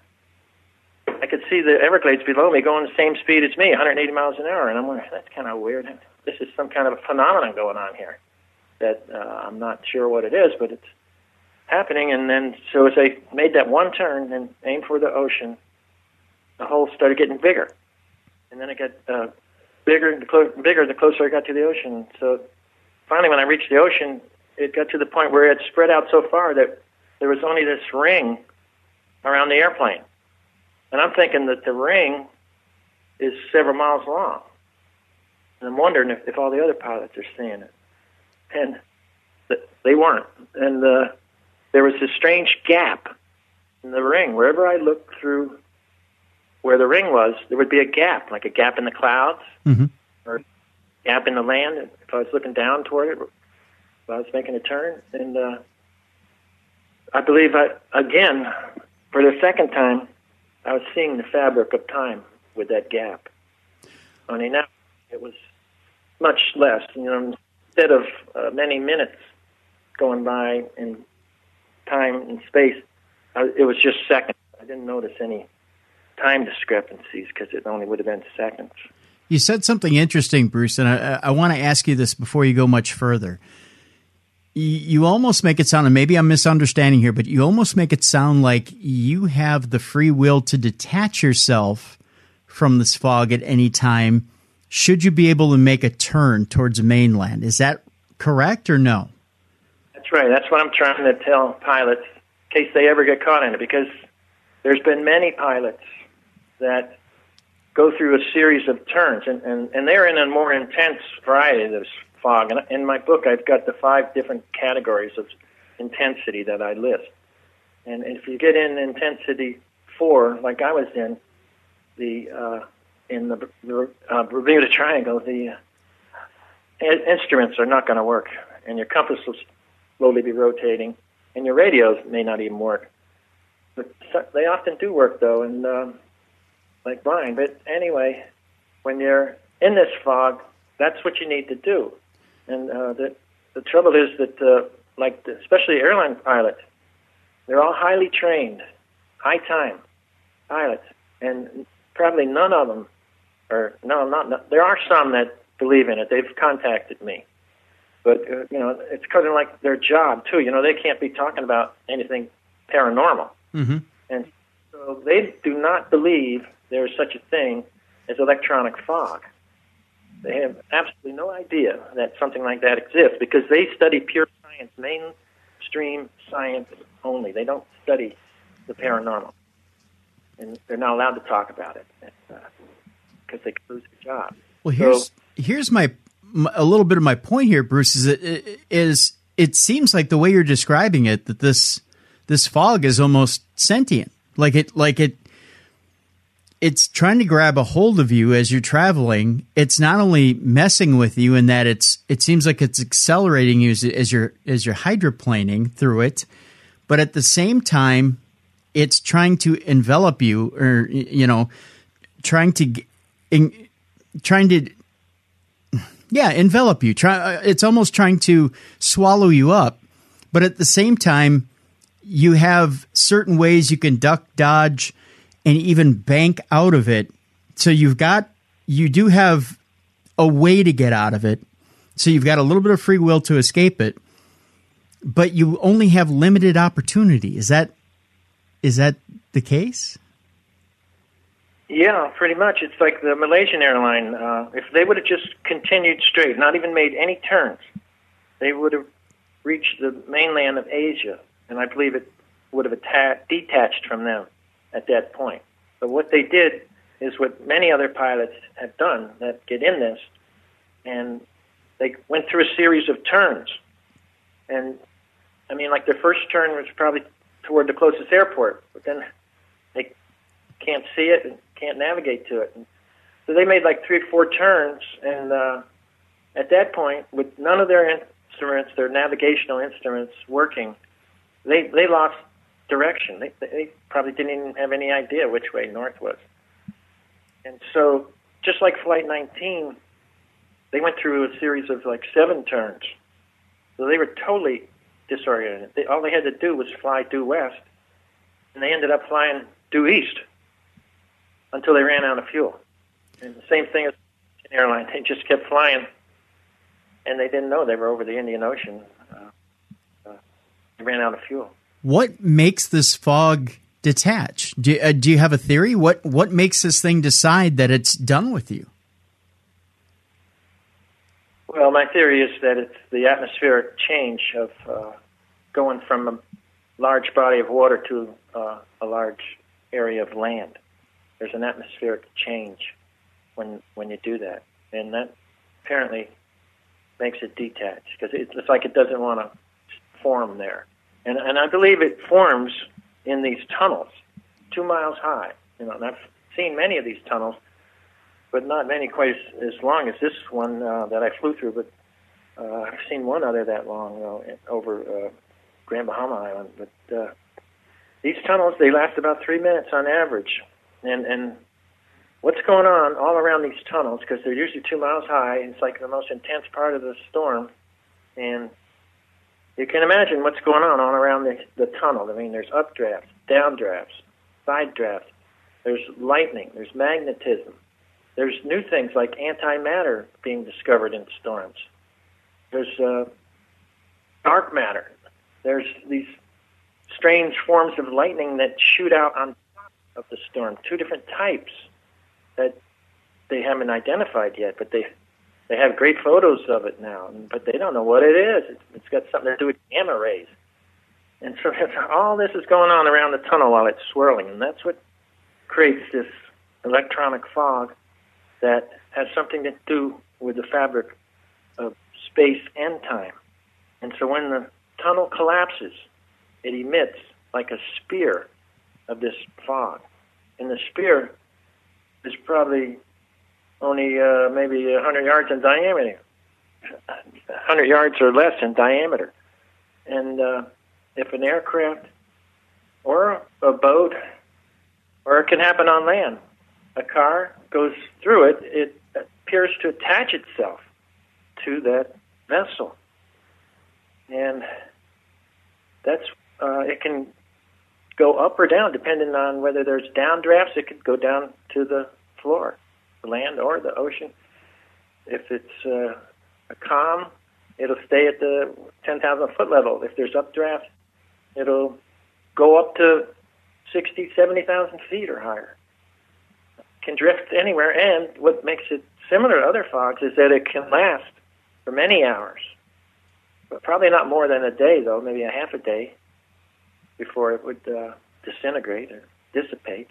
I could see the Everglades below me going the same speed as me, one hundred eighty miles an hour. And I'm wondering, that's kind of weird. This is some kind of a phenomenon going on here that uh, I'm not sure what it is, but it's happening. And then so as I made that one turn and aimed for the ocean, the hole started getting bigger. And then it got uh, bigger and clo- bigger the closer I got to the ocean. So finally, when I reached the ocean, it got to the point where it had spread out so far that there was only this ring around the airplane. And I'm thinking that the ring is several miles long. And I'm wondering if, if all the other pilots are seeing it. And th- they weren't. And uh, there was this strange gap in the ring. Wherever I looked through where the ring was, there would be a gap, like a gap in the clouds, mm-hmm. or a gap in the land. If I was looking down toward it, if I was making a turn. And uh, I believe, I, again, for the second time, I was seeing the fabric of time with that gap. Only now it was much less. You know, instead of uh, many minutes going by in time and space, I, it was just seconds. I didn't notice any time discrepancies because it only would have been seconds. You said something interesting, Bruce, and I, I want to ask you this before you go much further. You, you almost make it sound, and maybe I'm misunderstanding here, but you almost make it sound like you have the free will to detach yourself from this fog at any time should you be able to make a turn towards mainland. Is that correct or no? That's right. That's what I'm trying to tell pilots in case they ever get caught in it, because there's been many pilots that go through a series of turns, and, and, and they're in a more intense variety of this fog. And in my book, I've got the five different categories of intensity that I list. And if you get in intensity four, like I was in, the uh, in the uh, Bermuda Triangle, the uh, instruments are not going to work, and your compass will slowly be rotating, and your radios may not even work. But they often do work, though, and um, like mine. But anyway, when you're in this fog, that's what you need to do. And uh, the the trouble is that, uh, like the, especially airline pilots, they're all highly trained, high time pilots, and probably none of them, or no, not, not there are some that believe in it. They've contacted me, but uh, you know, it's kind of like their job too. You know, they can't be talking about anything paranormal, mm-hmm. and so they do not believe there is such a thing as electronic fog. They have absolutely no idea that something like that exists because they study pure science, mainstream science only. They don't study the paranormal, and they're not allowed to talk about it because uh, they could lose their job. Well, here's so, here's my, my a little bit of my point here, Bruce. Is it is it seems like the way you're describing it that this this fog is almost sentient, like it like it. It's trying to grab a hold of you as you're traveling. It's not only messing with you in that it's it seems like it's accelerating you as, as you're as you're hydroplaning through it, but at the same time, it's trying to envelop you, or you know, trying to, in, trying to, yeah, envelop you. Try. It's almost trying to swallow you up, but at the same time, you have certain ways you can duck, dodge, and even bank out of it. So you've got, you do have a way to get out of it. So you've got a little bit of free will to escape it, but you only have limited opportunity. Is that, is that the case? Yeah, pretty much. It's like the Malaysian airline. Uh, if they would have just continued straight, not even made any turns, they would have reached the mainland of Asia, and I believe it would have atta- detached from them at that point. But what they did is what many other pilots have done that get in this, and they went through a series of turns. And, I mean, like their first turn was probably toward the closest airport, but then they can't see it and can't navigate to it. And so they made like three or four turns, and uh, at that point, with none of their instruments, their navigational instruments working, they, they lost direction. They, they probably didn't even have any idea which way north was. And so, just like Flight nineteen, they went through a series of like seven turns. So they were totally disoriented. They, all they had to do was fly due west, and they ended up flying due east until they ran out of fuel. And the same thing as an airline. They just kept flying, and they didn't know they were over the Indian Ocean. Uh, uh, they ran out of fuel. What makes this fog detach? Do you, uh, do you have a theory? What what makes this thing decide that it's done with you? Well, my theory is that it's the atmospheric change of uh, going from a large body of water to uh, a large area of land. There's an atmospheric change when when you do that, and that apparently makes it detach because it's like it doesn't want to form there. And, and I believe it forms in these tunnels, two miles high. You know, and I've seen many of these tunnels, but not many quite as, as long as this one uh, that I flew through. But uh, I've seen one other that long you know, over uh, Grand Bahama Island. But uh, these tunnels, they last about three minutes on average. And and what's going on all around these tunnels, because they're usually two miles high, it's like the most intense part of the storm, and you can imagine what's going on all around the, the tunnel. I mean, there's updrafts, downdrafts, side drafts. There's lightning. There's magnetism. There's new things like antimatter being discovered in storms. There's uh, dark matter. There's these strange forms of lightning that shoot out on top of the storm, two different types that they haven't identified yet, but they They have great photos of it now, but they don't know what it is. It's got something to do with gamma rays. And so all this is going on around the tunnel while it's swirling, and that's what creates this electronic fog that has something to do with the fabric of space and time. And so when the tunnel collapses, it emits like a spear of this fog. And the spear is probably only uh, maybe one hundred yards in diameter, one hundred yards or less in diameter. And uh, if an aircraft or a boat, or it can happen on land, a car goes through it, it appears to attach itself to that vessel. And that's uh, it can go up or down depending on whether there's downdrafts. It could go down to the floor, the land or the ocean. If it's uh, a calm, it'll stay at the ten thousand foot level. If there's updraft, it'll go up to sixty, seventy thousand feet or higher. It can drift anywhere, and what makes it similar to other fogs is that it can last for many hours. But probably not more than a day, though, maybe a half a day before it would uh, disintegrate or dissipate.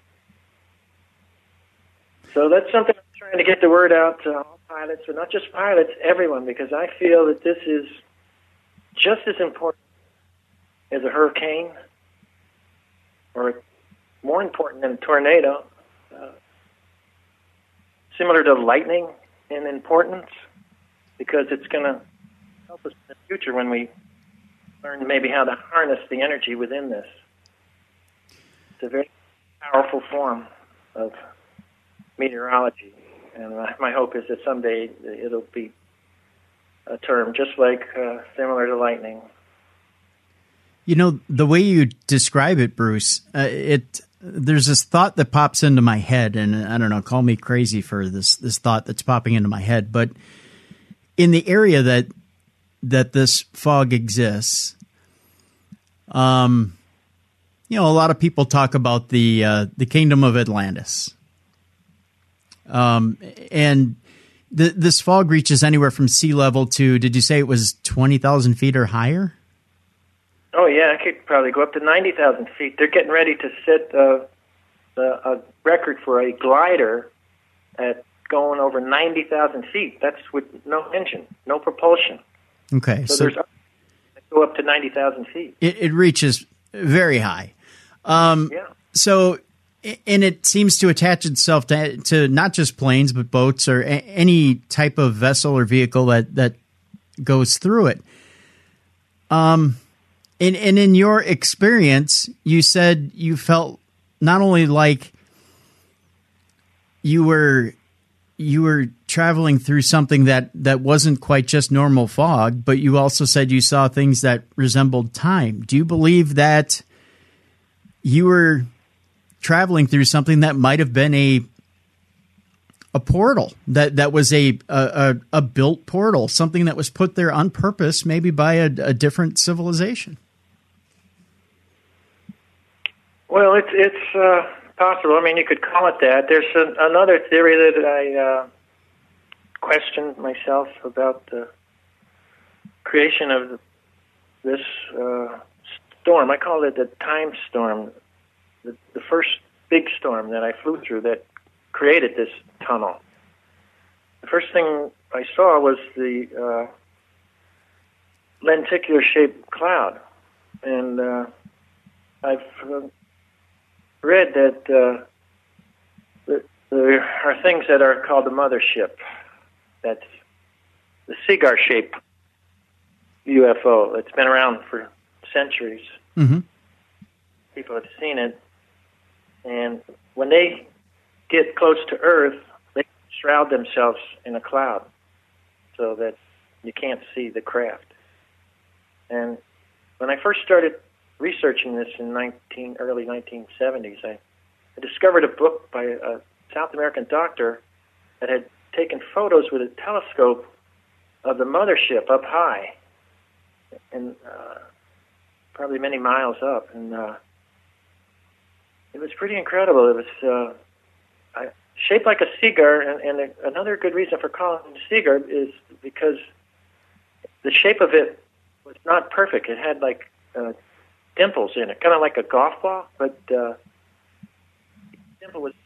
So that's something I'm trying to get the word out to all pilots, but not just pilots, everyone, because I feel that this is just as important as a hurricane, or more important than a tornado, uh, similar to lightning in importance, because it's going to help us in the future when we learn maybe how to harness the energy within this. It's a very powerful form of meteorology, and my hope is that someday it'll be a term just like uh, similar to lightning. You know, the way you describe it, Bruce, uh, it there's this thought that pops into my head, and I don't know, call me crazy for this this thought that's popping into my head, but in the area that that this fog exists, um, you know, a lot of people talk about the uh, the kingdom of Atlantis, um, and the, this fog reaches anywhere from sea level to, did you say it was twenty thousand feet or higher? Oh yeah, it could probably go up to ninety thousand feet. They're getting ready to set uh, the, a record for a glider at going over ninety thousand feet. That's with no engine, no propulsion. Okay, so, so there's up, go up to ninety thousand feet. It, it reaches very high. Um, yeah. So, and it seems to attach itself to, to not just planes, but boats or a, any type of vessel or vehicle that, that goes through it. Um, and, and in your experience, you said you felt not only like you were you were traveling through something that, that wasn't quite just normal fog, but you also said you saw things that resembled time. Do you believe that you were traveling through something that might have been a a portal, that, that was a, a, a built portal, something that was put there on purpose, maybe by a, a different civilization? Well, it's it's uh, possible. I mean, you could call it that. There's a, another theory that I uh, questioned myself about the creation of this uh, storm. I call it the time storm, the, the first big storm that I flew through that created this tunnel. The first thing I saw was the uh, lenticular-shaped cloud, and uh, I've uh, read that uh, th- there are things that are called the mothership. That's the cigar-shaped U F O. It's been around for centuries. Mm-hmm. People have seen it, and when they get close to Earth, they shroud themselves in a cloud so that you can't see the craft. And when I first started researching this in nineteen, early nineteen seventies, I, I discovered a book by a South American doctor that had taken photos with a telescope of the mothership up high, and uh, probably many miles up. And uh, it was pretty incredible. It was uh, I, shaped like a cigar, and, and a, another good reason for calling it a cigar is because the shape of it was not perfect. It had like uh, dimples in it, kind of like a golf ball, but uh, the dimple was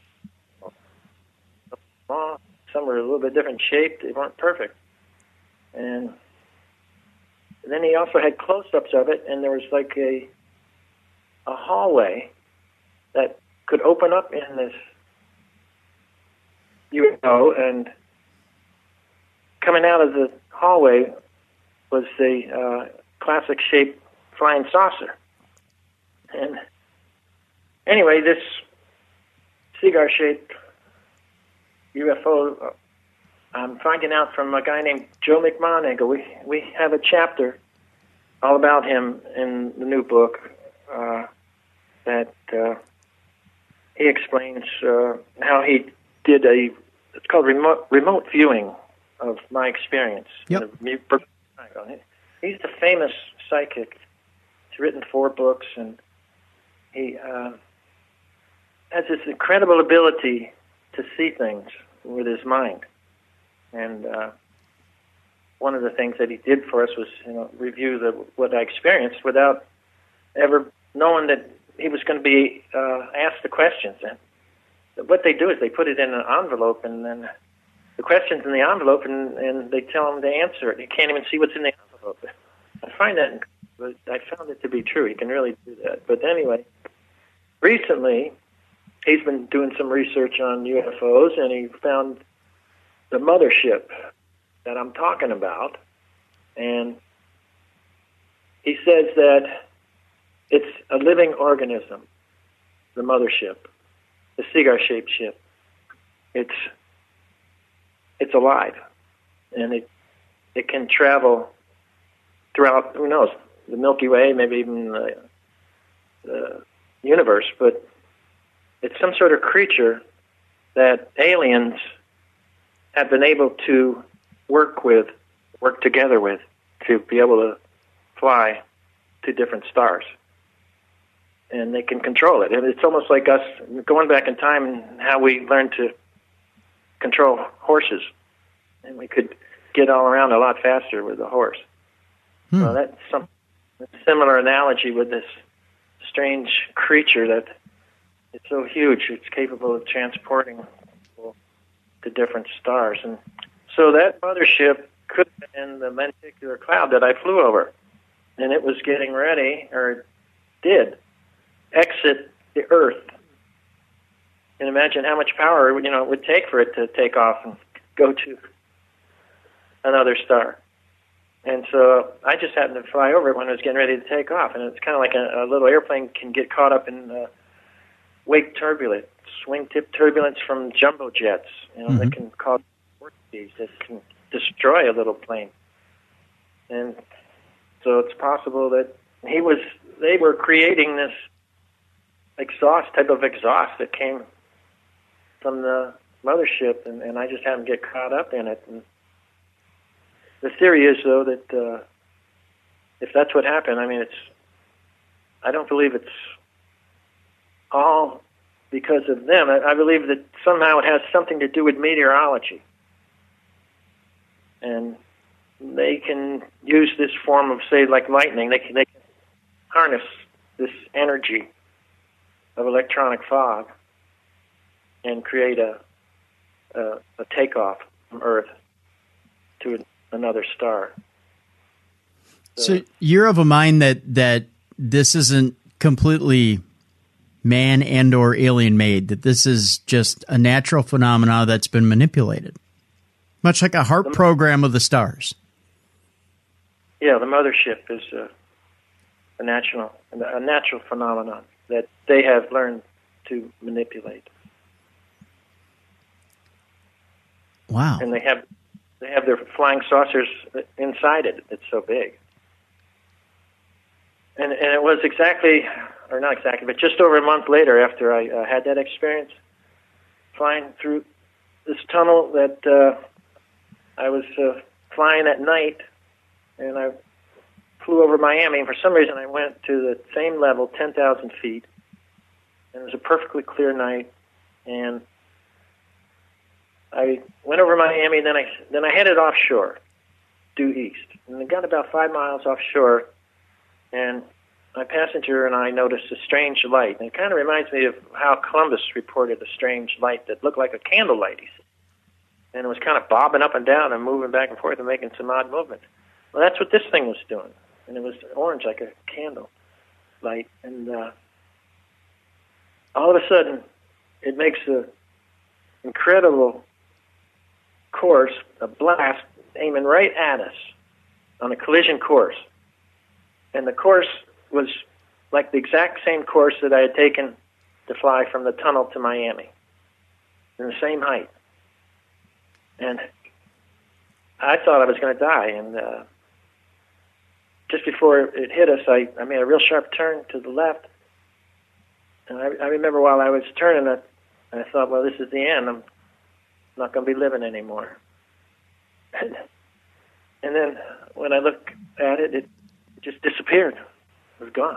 small. Some were a little bit different shaped. They weren't perfect. And then he also had close-ups of it, and there was like a a hallway that could open up in this U F O, and coming out of the hallway was the uh, classic-shaped flying saucer. And anyway, this cigar-shaped U F O, uh, I'm finding out from a guy named Joe McMonagle. We we have a chapter all about him in the new book uh, that uh, he explains uh, how he did a, it's called remote, remote viewing of my experience. Yep. He's a famous psychic. He's written four books, and he uh, has this incredible ability to see things with his mind. And uh, one of the things that he did for us was, you know, review the, what I experienced without ever knowing that he was going to be uh, asked the questions. And what they do is they put it in an envelope, and then the question's in the envelope, and, and they tell him to answer it. You can't even see what's in the envelope. I find that, but I found it to be true. He can really do that. But anyway, recently, he's been doing some research on U F Os, and he found the mothership that I'm talking about, and he says that it's a living organism, the mothership, the cigar-shaped ship. It's it's alive, and it it can travel throughout, who knows, the Milky Way, maybe even the, the universe, but it's some sort of creature that aliens have been able to work with, work together with, to be able to fly to different stars. And they can control it. And it's almost like us going back in time and how we learned to control horses. And we could get all around a lot faster with a horse. Hmm. So that's some a similar analogy with this strange creature that it's so huge, it's capable of transporting people to different stars. And so that mothership could have been the lenticular cloud that I flew over. And it was getting ready, or it did, exit the Earth. And imagine how much power, you know, it would take for it to take off and go to another star. And so I just happened to fly over it when it was getting ready to take off. And it's kind of like a, a little airplane can get caught up in uh, wake turbulence, swing-tip turbulence from jumbo jets, you know, mm-hmm. that can cause vortices that can destroy a little plane. And so it's possible that he was, they were creating this exhaust, type of exhaust that came from the mothership, and, and I just happened to get caught up in it. And the theory is, though, that uh, if that's what happened, I mean, it's, I don't believe it's all because of them. I, I believe that somehow it has something to do with meteorology. And they can use this form of, say, like lightning. They can, they can harness this energy of electronic fog and create a, a, a takeoff from Earth to another star. So, so you're of a mind that, that this isn't completely man and or alien made, that this is just a natural phenomena that's been manipulated, much like a HAARP program of the stars. Yeah, the mothership is a, a natural a natural phenomenon that they have learned to manipulate. Wow! And they have they have their flying saucers inside it. It's so big. And and it was exactly, or not exactly, but just over a month later after I uh, had that experience, flying through this tunnel that uh, I was uh, flying at night, and I flew over Miami, and for some reason I went to the same level, ten thousand feet, and it was a perfectly clear night, and I went over Miami, and then I, then I headed offshore, due east, and I got about five miles offshore, and my passenger and I noticed a strange light. And it kind of reminds me of how Columbus reported a strange light that looked like a candlelight, he said. And it was kind of bobbing up and down and moving back and forth and making some odd movement. Well, that's what this thing was doing. And it was orange like a candle light. And uh, all of a sudden, it makes an incredible course, a blast, aiming right at us on a collision course. And the course was like the exact same course that I had taken to fly from the tunnel to Miami, in the same height. And I thought I was going to die. And uh, just before it hit us, I, I made a real sharp turn to the left. And I, I remember while I was turning it, I thought, well, this is the end. I'm not going to be living anymore. And, and then when I look at it, it just disappeared. It was gone.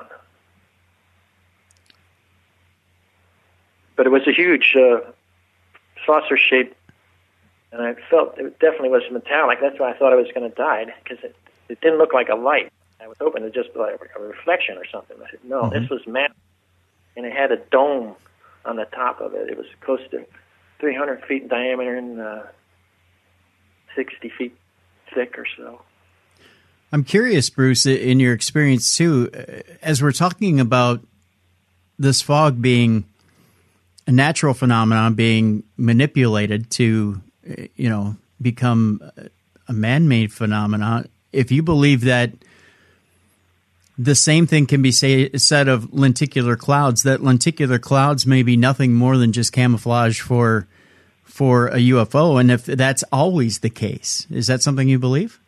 But it was a huge uh, saucer shape. And I felt it definitely was metallic. That's why I thought I was going to die, because it, it didn't look like a light. I was hoping it just be like a reflection or something. I said, no, mm-hmm. This was matte, and it had a dome on the top of it. It was close to three hundred feet in diameter and uh, sixty feet thick or so. I'm curious, Bruce, in your experience too, as we're talking about this fog being a natural phenomenon being manipulated to, you know, become a man-made phenomenon. If you believe that the same thing can be say, said of lenticular clouds, that lenticular clouds may be nothing more than just camouflage for for a U F O, and if that's always the case, is that something you believe?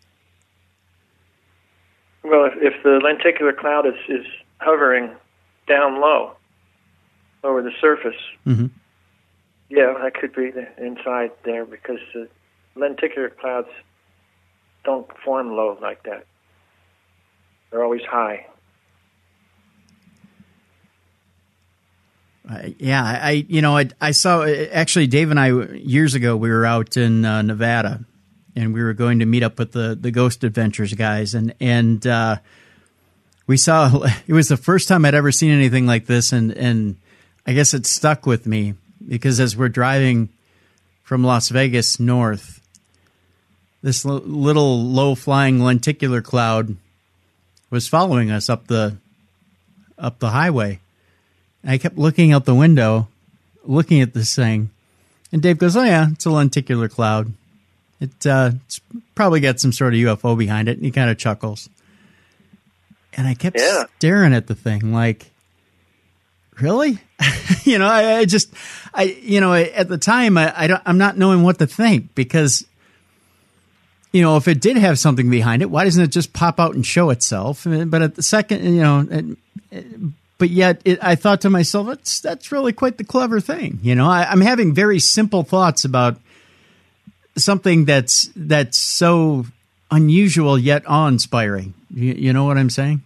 Well, if, if the lenticular cloud is, is hovering down low over the surface, mm-hmm. yeah, that could be the inside there, because the lenticular clouds don't form low like that. They're always high. Uh, yeah, I you know I, I saw actually Dave and I years ago we were out in uh, Nevada, and we were going to meet up with the the Ghost Adventures guys, and and uh, we saw it was the first time I'd ever seen anything like this, and and I guess it stuck with me because as we're driving from Las Vegas north, this l- little low flying lenticular cloud was following us up the up the highway. And I kept looking out the window, looking at this thing, and Dave goes, "Oh yeah, it's a lenticular cloud. It uh, it's probably got some sort of U F O behind it." And he kind of chuckles. And I kept yeah. staring at the thing, like, really? you know, I, I just, I you know, at the time, I, I don't, I'm not knowing what to think, because, you know, if it did have something behind it, why doesn't it just pop out and show itself? But at the second, you know, it, it, but yet it, I thought to myself, that's, that's really quite the clever thing. You know, I, I'm having very simple thoughts about something that's, that's so unusual yet awe-inspiring. You, you know what I'm saying?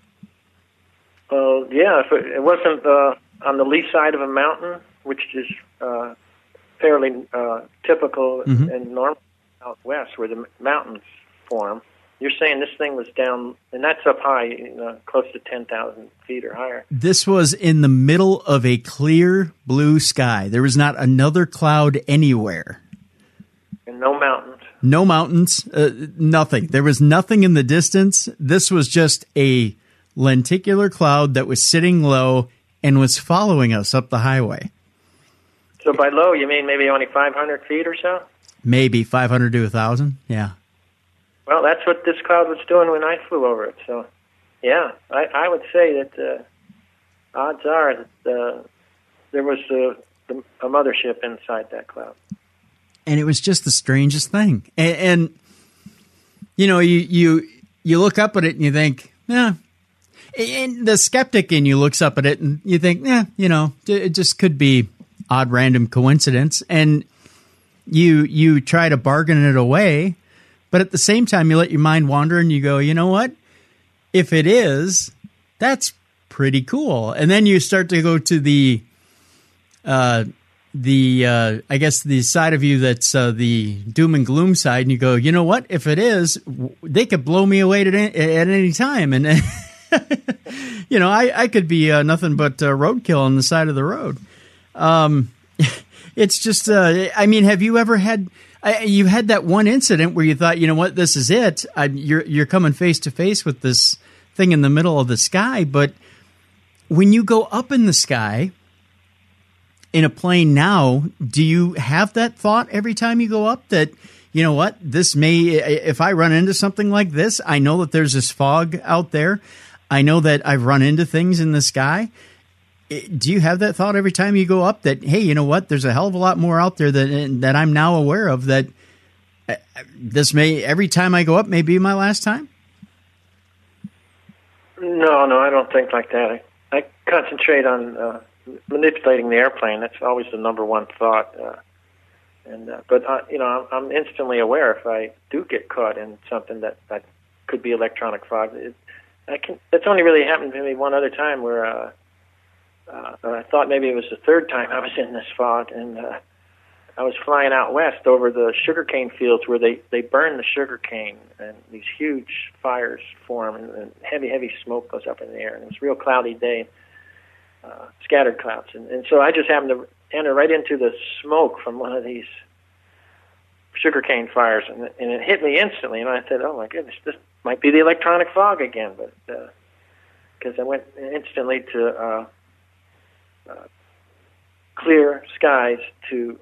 Well, yeah, if it, it wasn't uh, on the lee side of a mountain, which is uh, fairly uh, typical mm-hmm. and normal out west where the mountains form. You're saying this thing was down, and that's up high, you know, close to ten thousand feet or higher. This was in the middle of a clear blue sky. There was not another cloud anywhere. And no mountains. No mountains, uh, nothing. There was nothing in the distance. This was just a lenticular cloud that was sitting low and was following us up the highway. So by low, you mean maybe only five hundred feet or so? Maybe five hundred to one thousand, yeah. Well, that's what this cloud was doing when I flew over it. So, yeah, I, I would say that uh, odds are that uh, there was a, a mothership inside that cloud. And it was just the strangest thing. And, and you know, you, you you look up at it and you think, yeah. And the skeptic in you looks up at it and you think, yeah, you know, it just could be odd random coincidence. And you you try to bargain it away. But at the same time, you let your mind wander and you go, you know what? If it is, that's pretty cool. And then you start to go to the, uh, the uh, I guess the side of you that's uh, the doom and gloom side, and you go, you know what? If it is, they could blow me away at any, at any time. And you know, I, I could be uh, nothing but uh, roadkill on the side of the road. Um, it's just, uh, I mean, have you ever had, I, you had that one incident where you thought, you know what, this is it. I, you're, you're coming face to face with this thing in the middle of the sky. But when you go up in the sky in a plane now, do you have that thought every time you go up that, you know what, this may, if I run into something like this, I know that there's this fog out there. I know that I've run into things in the sky. Do you have that thought every time you go up that, hey, you know what, there's a hell of a lot more out there that, that I'm now aware of, that this may, every time I go up, may be my last time? No, no, I don't think like that. I, I concentrate on uh, manipulating the airplane. That's always the number one thought. Uh, And uh, but uh, you know, I'm, I'm instantly aware if I do get caught in something that, that could be electronic fog. It, I can. It's only really happened to me one other time where uh, uh, I thought maybe it was the third time I was in this fog, and uh, I was flying out west over the sugarcane fields where they they burn the sugarcane, and these huge fires form, and, and heavy heavy smoke goes up in the air, and it was a real cloudy day, uh, scattered clouds, and, and so I just happened to enter right into the smoke from one of these sugarcane fires, and, and it hit me instantly. And I said, "Oh my goodness, this might be the electronic fog again." But because uh, I went instantly to uh, uh, clear skies to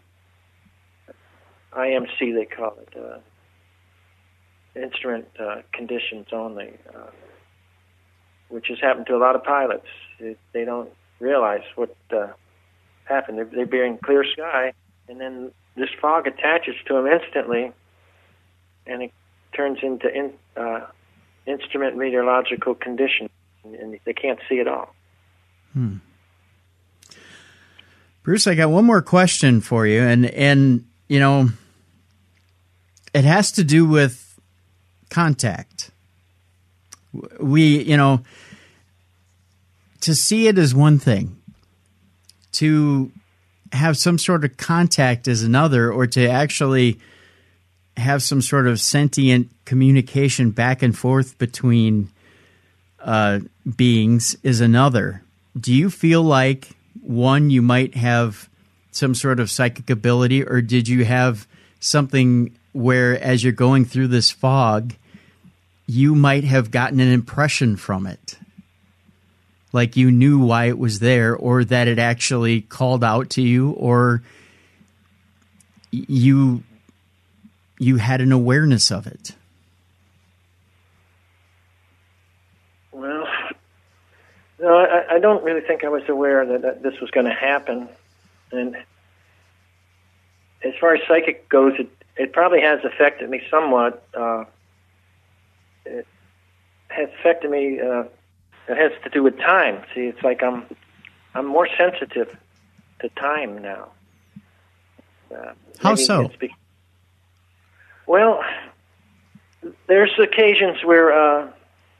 I M C, they call it, uh, instrument uh, conditions only, uh, which has happened to a lot of pilots. It, they don't realize what Uh, happen. They're, they're being clear sky, and then this fog attaches to them instantly, and it turns into in, uh, instrument meteorological conditions, and they can't see it all. Hmm. Bruce, I got one more question for you, and and you know, it has to do with contact. We, you know, to see it is one thing. To have some sort of contact is another, or to actually have some sort of sentient communication back and forth between uh, beings is another. Do you feel like, one, you might have some sort of psychic ability, or did you have something where, as you're going through this fog, you might have gotten an impression from it? Like you knew why it was there, or that it actually called out to you, or you you had an awareness of it? Well, no, I, I don't really think I was aware that, that this was going to happen. And as far as psychic goes, it, it probably has affected me somewhat. Uh, it has affected me... Uh, It has to do with time. See, it's like I'm I'm more sensitive to time now. Uh, How so? Be- well, there's occasions where uh,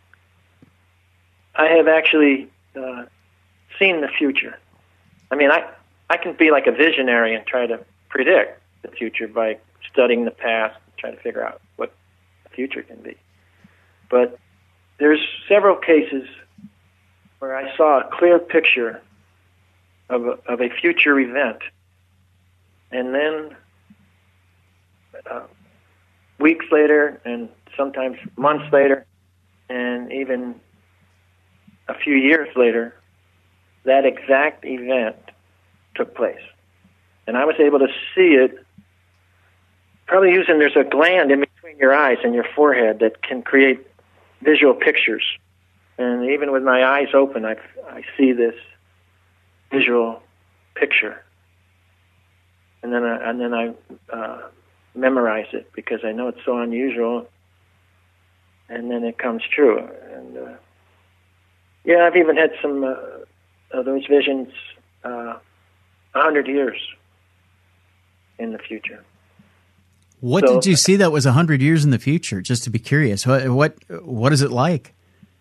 I have actually uh, seen the future. I mean, I, I can be like a visionary and try to predict the future by studying the past and trying to figure out what the future can be. But there's several cases where I saw a clear picture of a, of a future event, and then uh, weeks later, and sometimes months later, and even a few years later, that exact event took place. And I was able to see it, probably using, there's a gland in between your eyes and your forehead that can create visual pictures. And even with my eyes open, I, I see this visual picture. And then I, and then I uh, memorize it because I know it's so unusual. And then it comes true. And uh, yeah, I've even had some uh, of those visions a uh, hundred years in the future. What so, did you see that was a hundred years in the future? Just to be curious, what what what is it like?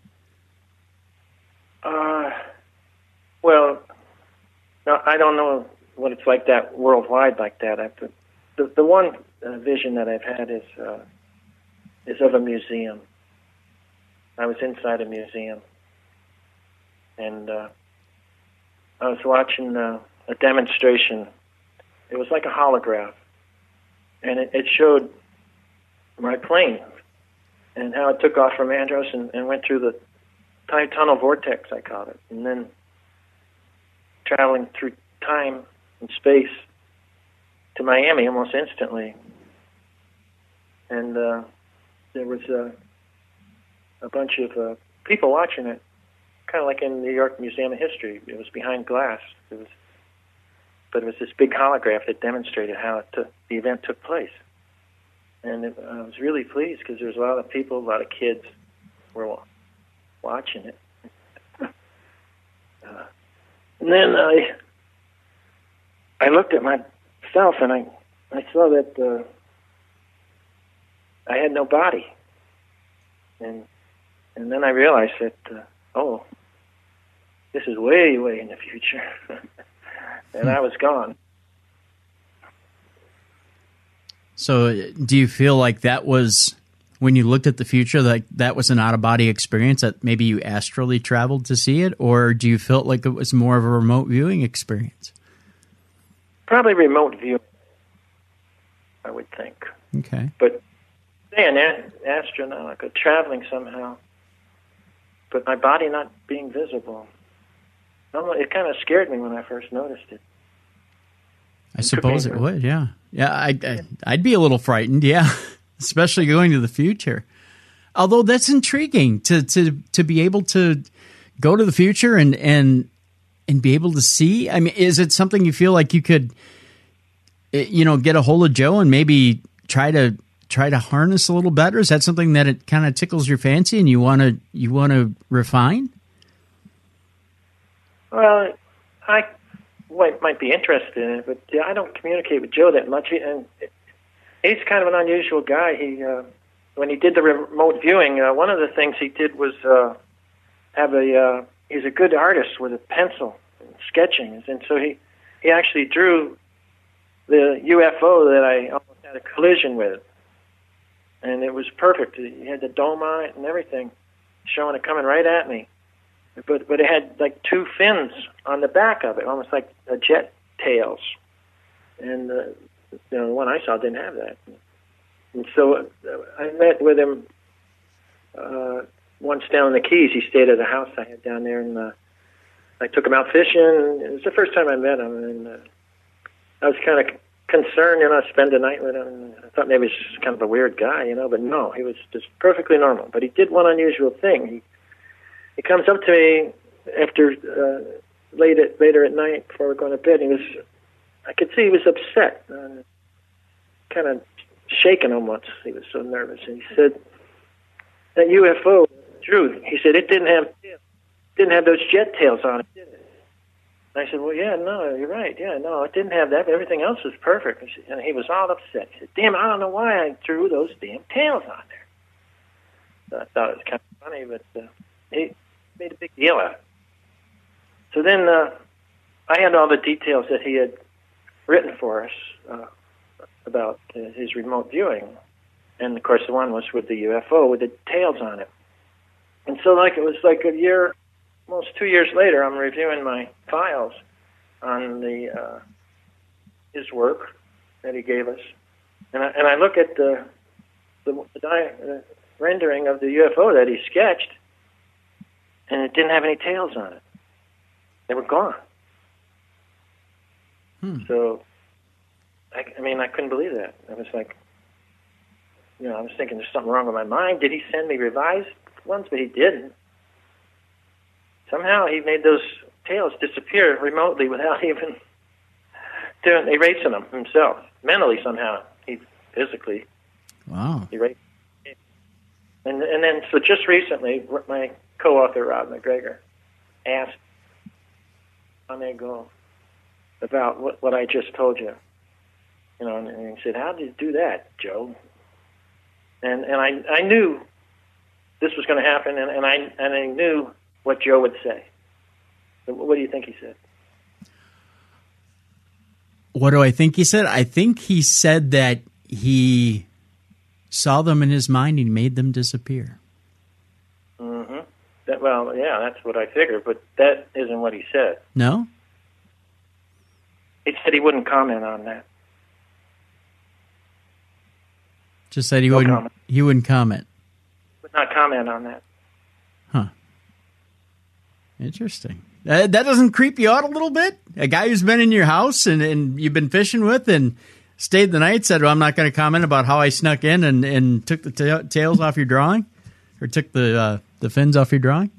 Uh, well, no, I don't know what it's like that worldwide like that. I, the, the the one uh, vision that I've had is uh, is of a museum. I was inside a museum, and uh, I was watching uh, a demonstration. It was like a holograph, and it, it showed my plane and how it took off from Andros and, and went through the time tunnel vortex, I call it, and then traveling through time and space to Miami almost instantly. And uh, there was uh, a bunch of uh, people watching it, kind of like in the New York Museum of History. It was behind glass. It was, but it was this big holograph that demonstrated how it took, the event took place. And it, I was really pleased because there was a lot of people, a lot of kids were watching it. uh, and then I I looked at myself and I, I saw that uh, I had no body. And and then I realized that, uh, oh, this is way, way in the future. And I was gone. So do you feel like that was, when you looked at the future, that that was an out-of-body experience, that maybe you astrally traveled to see it? Or do you feel like it was more of a remote viewing experience? Probably remote viewing, I would think. Okay. But saying an astronaut, or traveling somehow, but my body not being visible, it kind of scared me when I first noticed it. I suppose it would, yeah. Yeah, I'd, I'd be a little frightened, yeah, especially going to the future. Although that's intriguing to to to be able to go to the future and and and be able to see. I mean, is it something you feel like you could, you know, get a hold of Joe and maybe try to try to harness a little better? Is that something that it kind of tickles your fancy and you want to you want to refine? Well, I might, might be interested in it, but yeah, I don't communicate with Joe that much. And he's kind of an unusual guy. He uh, when he did the remote viewing, uh, one of the things he did was uh, have a. Uh, he's a good artist with a pencil, and sketching, and so he he actually drew the U F O that I almost had a collision with, and it was perfect. He had the dome on it and everything, showing it coming right at me. But but it had like two fins on the back of it, almost like uh, jet tails. And uh, you know, the one I saw didn't have that. And so uh, I met with him uh, once down in the Keys. He stayed at a house I had down there, and uh, I took him out fishing. It was the first time I met him, and uh, I was kind of concerned, you know, to spend the night with him. I thought maybe he was just kind of a weird guy, you know, but no, he was just perfectly normal. But he did one unusual thing. He He comes up to me after uh, late at, later at night before we're going to bed. He was, I could see he was upset, uh, kind of shaking almost. He was so nervous. And he said, "That U F O, Drew," he said, "it didn't have didn't have those jet tails on it, did it?" And I said, "Well, yeah, no, you're right. Yeah, no, it didn't have that. But everything else was perfect." And he was all upset. He said, "Damn, I don't know why I drew those damn tails on there." So I thought it was kind of funny, but uh, he made a big deal out of it. So then uh, I had all the details that he had written for us uh, about uh, his remote viewing. And, of course, the one was with the U F O with the tails on it. And so like it was like a year, almost two years later, I'm reviewing my files on the uh, his work that he gave us. And I, and I look at the, the, the di- uh, rendering of the U F O that he sketched, and it didn't have any tails on it. They were gone. Hmm. So, I, I mean, I couldn't believe that. I was like, you know, I was thinking there's something wrong with my mind. Did he send me revised ones? But he didn't. Somehow he made those tails disappear remotely without even doing, erasing them himself. Mentally, somehow, he physically wow. erased them. And, and then, so just recently, my co-author, Rob McGregor, asked on their go about what, what I just told you. You know, and, and he said, "How did you do that, Joe?" And and I I knew this was going to happen, and, and I and I knew what Joe would say. What do you think he said? What do I think he said? I think he said that he saw them in his mind and made them disappear. Mm-hmm. That, well, yeah, that's what I figured, but that isn't what he said. No? He said he wouldn't comment on that. Just said he no wouldn't. Comment. He wouldn't comment. Would not comment on that. Huh. Interesting. That, that doesn't creep you out a little bit? A guy who's been in your house and, and you've been fishing with and stayed the night said, well, I'm not going to comment about how I snuck in and, and took the ta- tails off your drawing? Or took the uh, the fins off your drawing?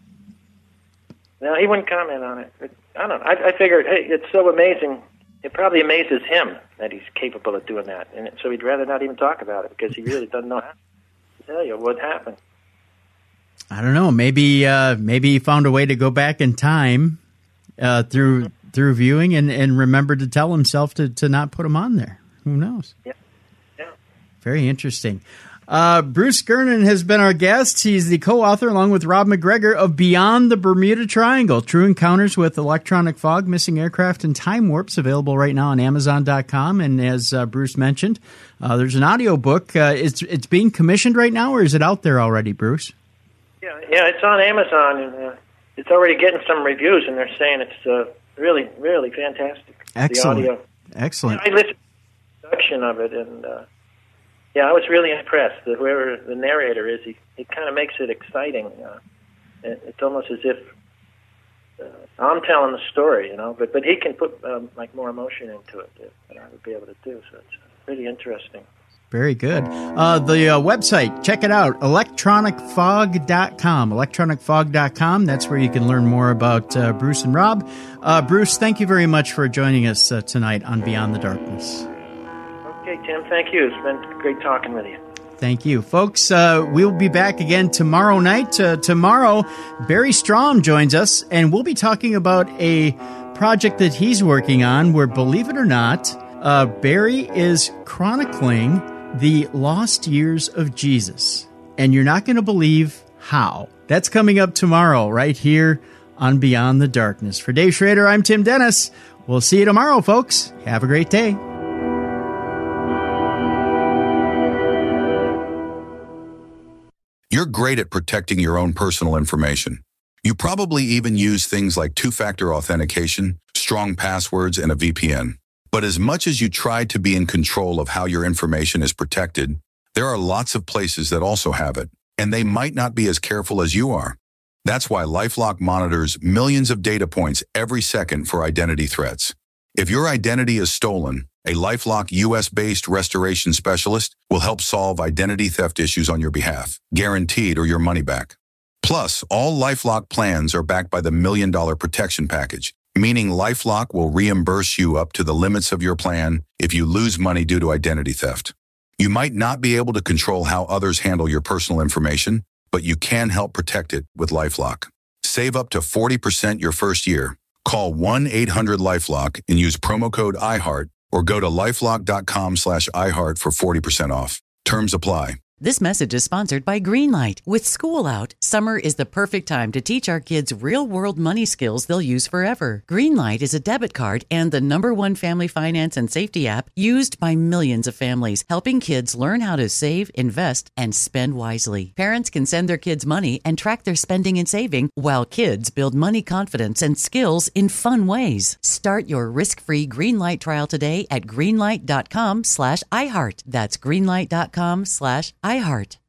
No, he wouldn't comment on it. it I don't know. I, I figured, hey, it's so amazing. It probably amazes him that he's capable of doing that. And so he'd rather not even talk about it because he really doesn't know how to tell you what happened. I don't know. Maybe uh, maybe he found a way to go back in time uh, through mm-hmm. through viewing and, and remembered to tell himself to, to not put him on there. Who knows? Yeah. Yeah. Very interesting. Uh, Bruce Gernon has been our guest. He's the co-author, along with Rob McGregor, of Beyond the Bermuda Triangle, True Encounters with Electronic Fog, Missing Aircraft, and Time Warps, available right now on Amazon dot com. And as uh, Bruce mentioned, uh, there's an audio book. Uh, it's, it's being commissioned right now, or is it out there already, Bruce? Yeah, yeah, it's on Amazon, and uh, it's already getting some reviews, and they're saying it's uh, really, really fantastic. Excellent. The audio. Excellent. I listened to the production of it, and... Uh, Yeah, I was really impressed. That whoever the narrator is, he, he kind of makes it exciting. Uh, it, it's almost as if uh, I'm telling the story, you know, but but he can put um, like more emotion into it than I would be able to do. So it's pretty interesting. Very good. Uh, the uh, website, check it out, electronic fog dot com. electronic fog dot com. That's where you can learn more about uh, Bruce and Rob. Uh, Bruce, thank you very much for joining us uh, tonight on Beyond the Darkness. Okay, Tim, thank you. It's been great talking with you. Thank you. Folks, uh, we'll be back again tomorrow night. Uh, tomorrow, Barry Strom joins us, and we'll be talking about a project that he's working on where, believe it or not, uh, Barry is chronicling the lost years of Jesus. And you're not going to believe how. That's coming up tomorrow right here on Beyond the Darkness. For Dave Schrader, I'm Tim Dennis. We'll see you tomorrow, folks. Have a great day. You're great at protecting your own personal information. You probably even use things like two-factor authentication, strong passwords, and a V P N. But as much as you try to be in control of how your information is protected, there are lots of places that also have it, and they might not be as careful as you are. That's why LifeLock monitors millions of data points every second for identity threats. If your identity is stolen, a LifeLock U S-based restoration specialist will help solve identity theft issues on your behalf, guaranteed or your money back. Plus, all LifeLock plans are backed by the Million Dollar Protection Package, meaning LifeLock will reimburse you up to the limits of your plan if you lose money due to identity theft. You might not be able to control how others handle your personal information, but you can help protect it with LifeLock. Save up to forty percent your first year. Call one eight hundred LifeLock and use promo code iHeart, or go to lifelock.com slash iHeart for forty percent off. Terms apply. This message is sponsored by Greenlight. With school out, summer is the perfect time to teach our kids real-world money skills they'll use forever. Greenlight is a debit card and the number one family finance and safety app used by millions of families, helping kids learn how to save, invest, and spend wisely. Parents can send their kids money and track their spending and saving, while kids build money confidence and skills in fun ways. Start your risk-free Greenlight trial today at greenlight.com slash iHeart. That's greenlight.com slash iHeart.